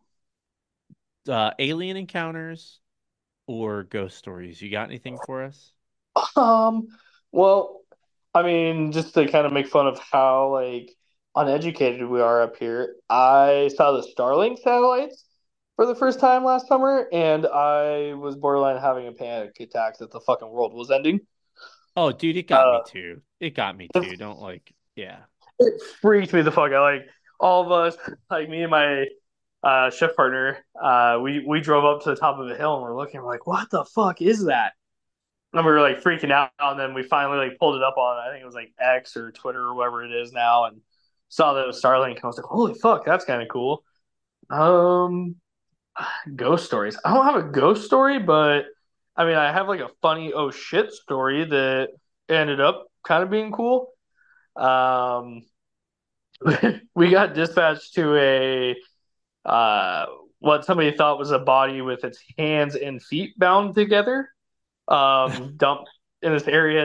alien encounters or ghost stories, you got anything for us? Um, well, I mean, just to kind of make fun of how like uneducated we are up here, I saw the Starlink satellites for the first time last summer, and I was borderline having a panic attack that the fucking world was ending. Oh, dude, it got me Uh, too. It got me it, too. Don't like, yeah. it freaked me the fuck out. Like all of us, like me and my shift partner, we drove up to the top of a hill and we're looking, we're like, what the fuck is that? And we were like freaking out, and then we finally like pulled it up on I think it was like X or Twitter or whatever it is now, and saw that it was Starlink. And I was like, holy fuck, that's kind of cool. Um, Ghost stories. I don't have a ghost story, but I mean, I have like a funny oh shit story that ended up kind of being cool. Um, we got dispatched to a what somebody thought was a body with its hands and feet bound together, dumped in this area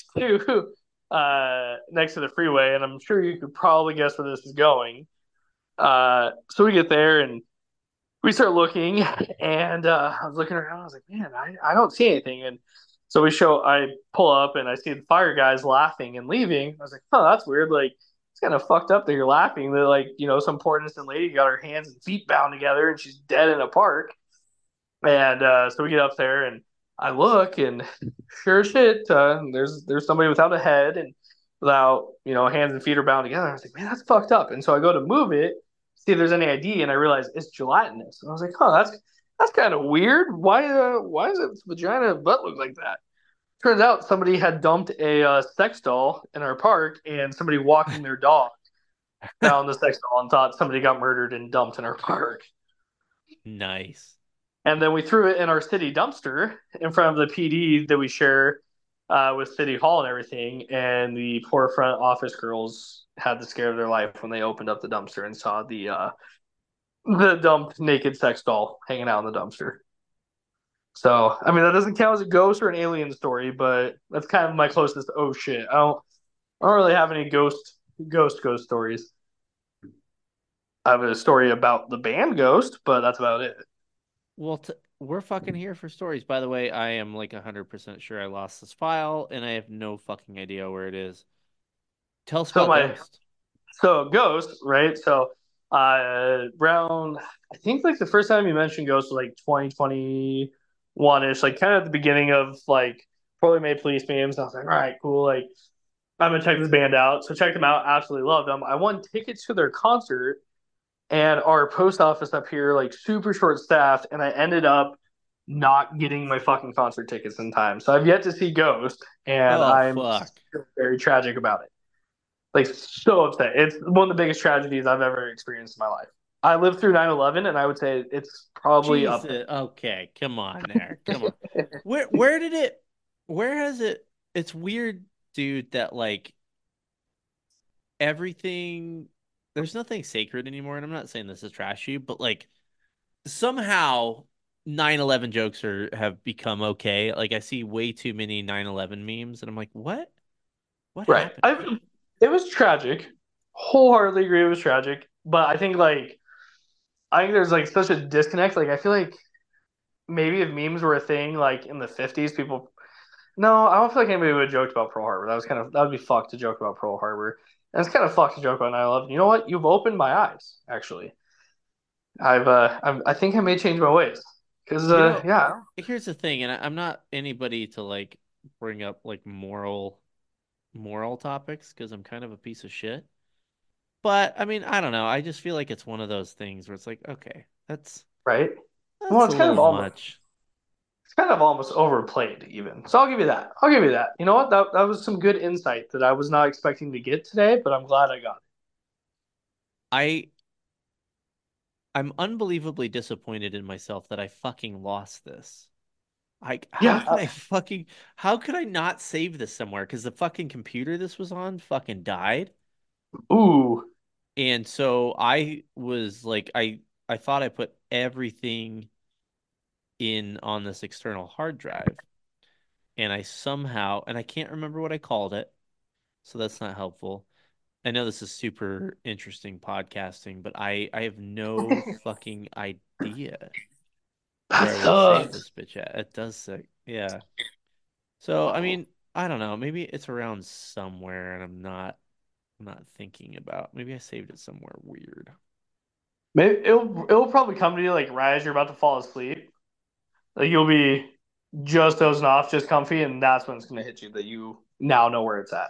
next to the freeway, and I'm sure you could probably guess where this is going. So we get there and we start looking, and I was looking around. I was like, man, I don't see anything. And so I pull up and I see the fire guys laughing and leaving. I was like, oh, that's weird. Like, it's kind of fucked up that you're laughing. That like, some poor innocent lady got her hands and feet bound together and she's dead in a park. And so we get up there and I look and sure as shit, there's somebody without a head and without hands and feet are bound together. I was like, man, that's fucked up. And so I go to move it, see if there's any ID, and I realize it's gelatinous. And I was like, oh, that's kind of weird. Why does its vagina butt look like that? Turns out somebody had dumped a sex doll in our park, and somebody walking their dog found the sex doll and thought somebody got murdered and dumped in our park. Nice. And then we threw it in our city dumpster in front of the PD that we share. with City Hall and everything, and the poor front office girls had the scare of their life when they opened up the dumpster and saw the dumped naked sex doll hanging out in the dumpster. So, I mean, that doesn't count as a ghost or an alien story, but that's kind of my closest. Oh shit, I don't really have any ghost stories. I have a story about the band Ghost, but that's about it. Well, we're fucking here for stories. By the way, I am like 100% sure I lost this file and I have no fucking idea where it is. Tell us So about my Ghost. so Ghost, right? So around I think like the first time you mentioned Ghost was like 2021 ish, like kind of at the beginning of like Poorly Made Police memes. I was like, all right, cool. Like I'm gonna check this band out. So checked them out, absolutely loved them. I won tickets to their concert, and our post office up here like super short staffed, and I ended up not getting my fucking concert tickets in time. So I've yet to see Ghost, and Oh, I'm fuck. very tragic about it. Like so upset. It's one of the biggest tragedies I've ever experienced in my life. I lived through 9/11, and I would say it's probably up Jesus. Okay, come on there. Come on. Where did it where has it it's weird, dude, that like everything there's nothing sacred anymore, and I'm not saying this is trashy, but like somehow 9/11 jokes have become okay. Like I see way too many 9/11 memes and I'm like, "What? What right. happened?" It was tragic. Wholeheartedly agree it was tragic, but I think there's like such a disconnect. Like I feel like maybe if memes were a thing like in the 50s, people. No, I don't feel like anybody would have joked about Pearl Harbor. That would be fucked to joke about Pearl Harbor. And it's kind of fucked to joke about 9/11. You know what? You've opened my eyes, actually. I think I may change my ways. Because, You know, yeah, here's the thing, and I'm not anybody to like bring up like moral topics because I'm kind of a piece of shit. But I mean, I don't know. I just feel like it's one of those things where it's like, okay, right? Well, that's a little much. it's kind of almost overplayed, even. So I'll give you that. I'll give you that. You know what? That was some good insight that I was not expecting to get today, but I'm glad I got I I'm unbelievably disappointed in myself that I fucking lost this. Like, it. Yeah. how could I not save this somewhere? Because the fucking computer this was on fucking died. Ooh. And so I was like, I thought I put everything in on this external hard drive. And I can't remember what I called it. So that's not helpful. I know this is super interesting podcasting, but I have no fucking idea That where I would have saved sucks. this bitch at. It does suck. Yeah. So I mean, I don't know. Maybe it's around somewhere, and I'm not thinking about. Maybe I saved it somewhere weird. Maybe it'll probably come to you like right as you're about to fall asleep. Like you'll be just dozing off, just comfy, and that's when it's gonna hit you that you now know where it's at.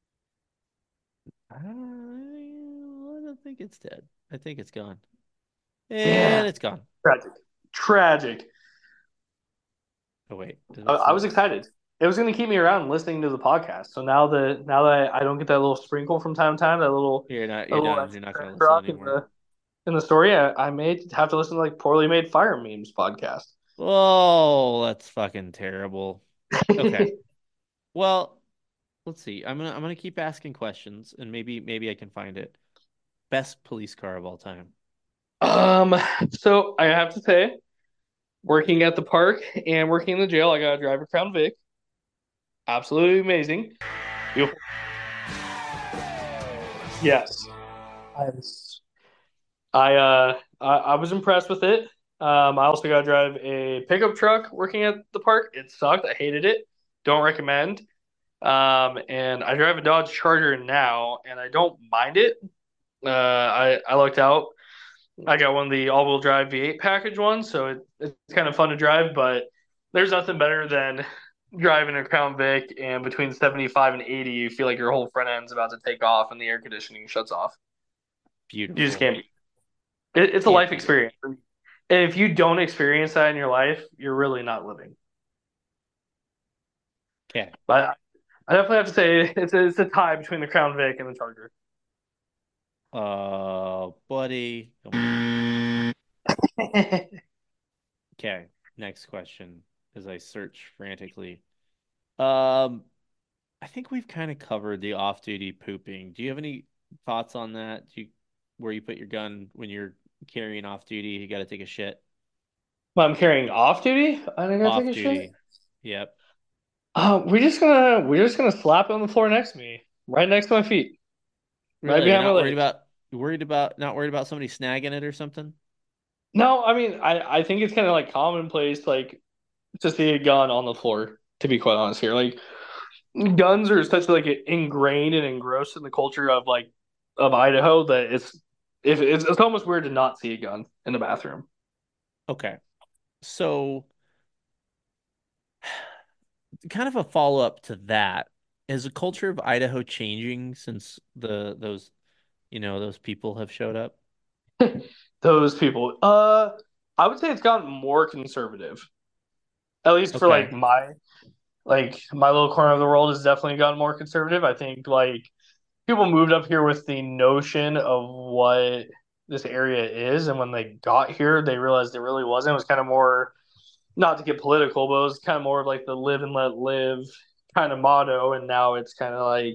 I don't think it's dead. I think it's gone, and Damn. it's gone. Tragic. Tragic. Oh wait, is it I was still? excited. It was going to keep me around listening to the podcast. So now that I don't get that little sprinkle from time to time, You're not. that You're little done. You're extra not gonna crack listen rock anymore. in the story, I may have to listen to like Poorly Made Fire Memes podcast. Oh, that's fucking terrible. Okay. Well, let's see. I'm gonna keep asking questions, and maybe I can find it. Best police car of all time. um, so I have to say, working at the park and working in the jail, I got to drive a Crown Vic. Absolutely amazing. Beautiful. Yes, I was I was impressed with it. I also got to drive a pickup truck working at the park. It sucked. I hated it. Don't recommend. And I drive a Dodge Charger now, and I don't mind it. I lucked out. I got one of the all-wheel drive V8 package ones, so it's kind of fun to drive. But there's nothing better than driving a Crown Vic, and between 75 and 80, you feel like your whole front end's about to take off, and the air conditioning shuts off. You just Beautiful. can't. It's a Can't life beat it. experience. And if you don't experience that in your life, you're really not living. Okay. But I definitely have to say it's a tie between the Crown Vic and the Charger. Buddy, come on. Okay. Next question as I search frantically. Um, I think we've kind of covered the off-duty pooping. Do you have any thoughts on that? Where you put your gun when you're carrying off duty, you got to take a shit. When I'm carrying off duty, I think I take Off a shit. duty. Yep. We're just gonna slap it on the floor next to me, right next to my feet, right Really? You're behind my not legs. not worried about somebody snagging it or something? No, I mean I think it's kind of like commonplace like to see a gun on the floor. To be quite honest here, like guns are such like ingrained and engrossed in the culture of like of Idaho that it's almost weird to not see a gun in the bathroom. Okay. So, kind of a follow-up to that, is the culture of Idaho changing since those people have showed up? Those people. I would say it's gotten more conservative. At least for Okay. my little corner of the world has definitely gotten more conservative. I think like people moved up here with the notion of what this area is, and when they got here, they realized it really wasn't. It was kind of more, not to get political, but it was kind of more of like the live and let live kind of motto, and now it's kind of like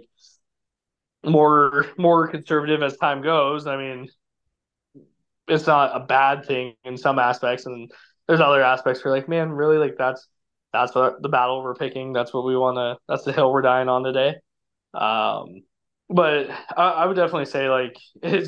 more conservative as time goes. I mean, it's not a bad thing in some aspects, and there's other aspects where like, man, really, like that's what the battle we're picking. That's what we want to. That's the hill we're dying on today. Um, but I would definitely say like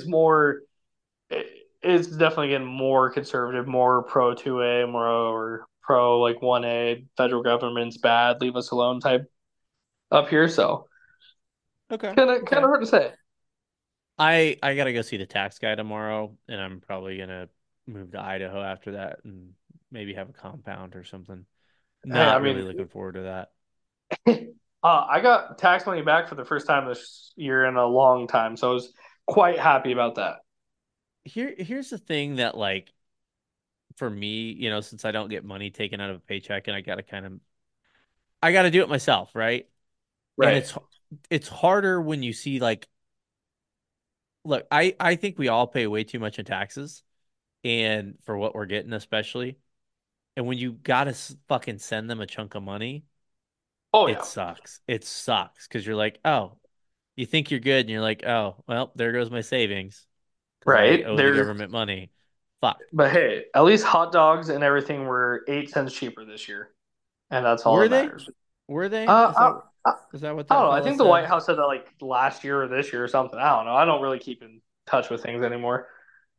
it's definitely getting more conservative, more pro 2A, more pro like 1A. Federal government's bad, leave us alone type up here. So Okay. kind of Okay. hard to say. I gotta go see the tax guy tomorrow, and I'm probably gonna move to Idaho after that and maybe have a compound or something. Hey, I Not really mean, looking forward to that. I got tax money back for the first time this year in a long time, so I was quite happy about that. Here's the thing that, like, for me, since I don't get money taken out of a paycheck and I gotta do it myself, right? And Right. it's harder when you see, like, look, I think we all pay way too much in taxes, and for what we're getting especially. And when you gotta fucking send them a chunk of money, Oh it yeah. sucks. It sucks because you're like, oh, you think you're good, and you're like, oh, well, there goes my savings because I Right. owe the There, government money. Fuck. but hey, at least hot dogs and everything were 8 cents cheaper this year, and that's all Were that they? matters. Were they? Uh, I, I, Is that what I don't that know. I fella think the White said? House said that like last year or this year or something. I don't know. I don't really keep in touch with things anymore.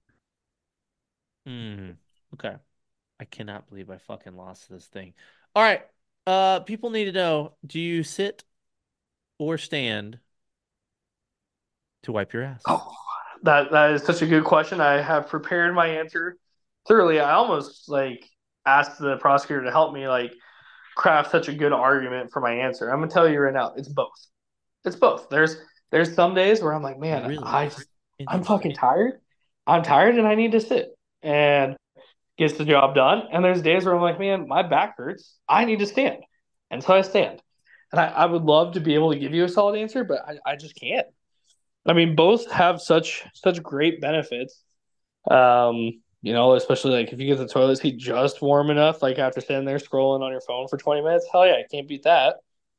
Hmm. Okay. I cannot believe I fucking lost this thing. All right. People need to know, do you sit or stand to wipe your ass? Oh, that is such a good question. I have prepared my answer thoroughly. I almost like asked the prosecutor to help me like craft such a good argument for my answer. I'm gonna tell you right now, it's both. It's both. There's some days where I'm like, man, Really I'm interesting. fucking tired. I'm tired and I need to sit and gets the job done. And there's days where I'm like, man, my back hurts. I need to stand. And so I stand. And I would love to be able to give you a solid answer, but I just can't. I mean, both have such great benefits. Especially like if you get the toilet seat just warm enough, like after sitting there scrolling on your phone for 20 minutes, hell yeah, I can't beat that.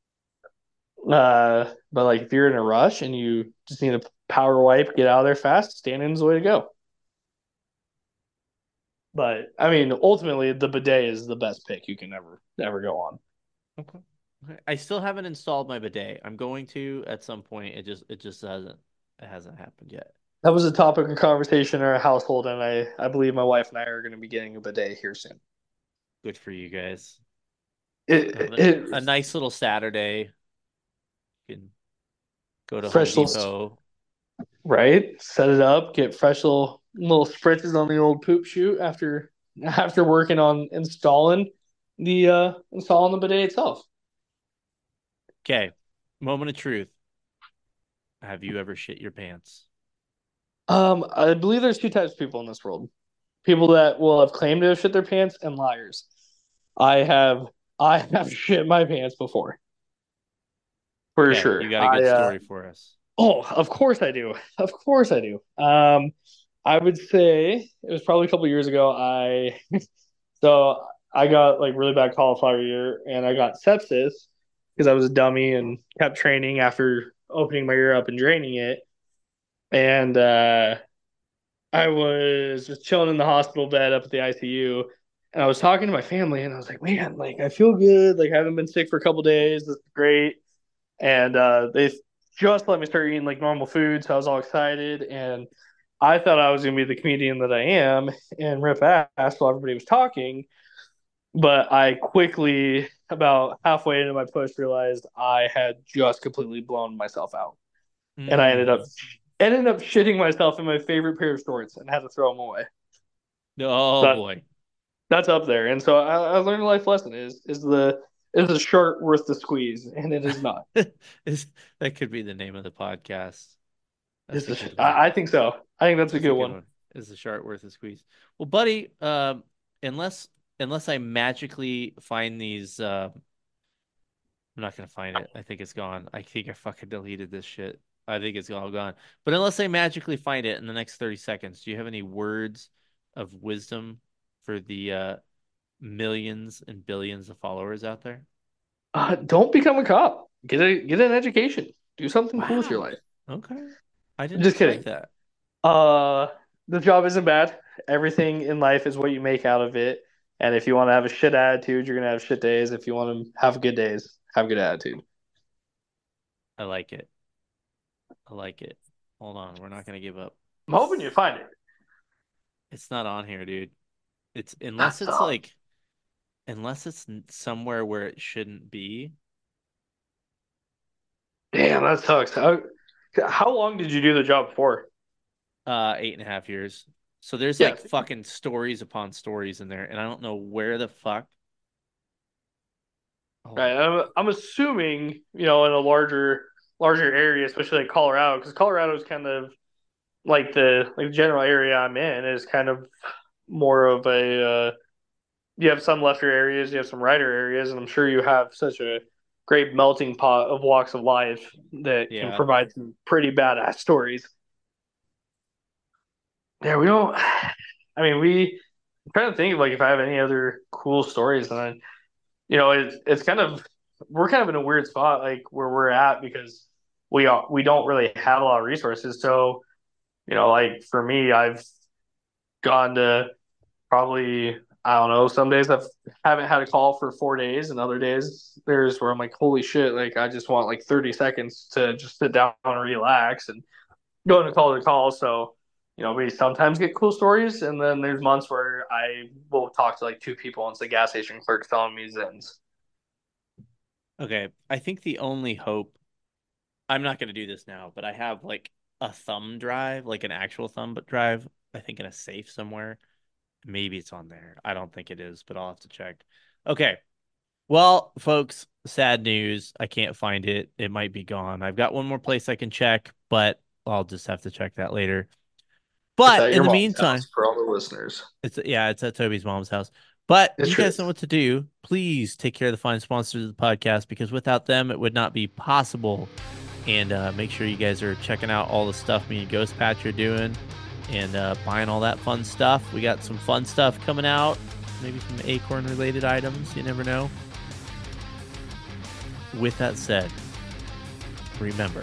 But like if you're in a rush and you just need a power wipe, get out of there fast, standing's the way to go. But I mean, ultimately, the bidet is the best pick you can ever go on. Okay. Okay. I still haven't installed my bidet. I'm going to at some point. It just hasn't happened yet. That was a topic of conversation in our household, and I believe my wife and I are going to be getting a bidet here soon. Good for you guys. It, Have a it nice little Saturday. You can go to Home fresh little Depot. right, set it up, get fresh little spritzes on the old poop chute after working on installing the bidet itself. Okay. Moment of truth. Have you ever shit your pants? I believe there's two types of people in this world: people that will have claimed to have shit their pants and liars. I have I have shit my pants before for Okay, you sure. got a good story for us. Oh, of course I do. Of course I do. I would say it was probably a couple years ago. So I got like really bad cauliflower ear and I got sepsis because I was a dummy and kept training after opening my ear up and draining it. And I was just chilling in the hospital bed up at the ICU, and I was talking to my family, and I was like, "Man, like I feel good. Like I haven't been sick for a couple days. This is great." And they just let me start eating like normal food, so I was all excited, and I thought I was gonna be the comedian that I am and rip ass while everybody was talking. But I quickly, about halfway into my push, realized I had just completely blown myself out, and I ended up shitting myself in my favorite pair of shorts and had to throw them away. Oh So boy. that's up there. And so I learned a life lesson: is the shirt worth the squeeze? And it is not. Is that could be the name of the podcast. That's Is a the good one. I think so. I think that's a That's good one. Is the shark worth a squeeze? Well, buddy, unless I magically find these, I'm not gonna find it. I think it's gone. I think I fucking deleted this shit. I think it's all gone. But unless I magically find it in the next 30 seconds, do you have any words of wisdom for the millions and billions of followers out there? Don't become a cop. Get an education. Do something cool with your Wow. life. Okay. I didn't Just expect kidding. that. Uh, the job isn't bad. Everything in life is what you make out of it. And if you want to have a shit attitude, you're gonna have shit days. If you want to have good days, have good attitude. I like it. I like it. Hold on. We're not gonna give up. I'm hoping you find it. It's not on here, dude. It's That's tough. unless it's somewhere where it shouldn't be. Damn, that sucks. How long did you do the job for? 8.5 years. So there's Yeah, like fucking stories upon stories in there, and I don't know where the fuck. Hold right. on. I'm assuming in a larger area, especially like Colorado, because Colorado is kind of like the general area I'm in is kind of more of a you have some lefter areas, you have some righter areas, and I'm sure you have such a great melting pot of walks of life that can Yeah. provide some pretty badass stories. Yeah, we don't. I mean, I'm trying to think of like if I have any other cool stories, and then it's kind of we're kind of in a weird spot like where we're at because we don't really have a lot of resources. So like for me, I've gone to probably I don't know. Some days haven't had a call for 4 days, and other days there's where I'm like, holy shit! Like I just want like 30 seconds to just sit down and relax and go into call to call. So we sometimes get cool stories, and then there's months where I will talk to like two people, and it's the gas station clerk telling me zins. Okay. I think the only hope. I'm not gonna do this now, but I have like a thumb drive, like an actual thumb drive. I think in a safe somewhere. Maybe it's on there. I don't think it is, but I'll have to check. Okay. Well, folks, sad news. I can't find it. It might be gone. I've got one more place I can check, but I'll just have to check that later. It's But at in your the mom's meantime, house for all the listeners. it's at Toby's mom's house. But It you sure guys know is. what to do. Please take care of the fine sponsors of the podcast because without them, it would not be possible. And make sure you guys are checking out all the stuff me and Ghost Patch are doing and buying all that fun stuff. We got some fun stuff coming out, maybe some Acorn related items. You never know. With that said, remember,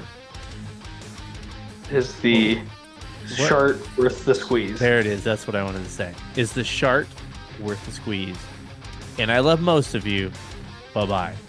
Is the what? chart worth the squeeze? There it is. That's what I wanted to say. Is the shark worth the squeeze? And I love most of you. Bye bye.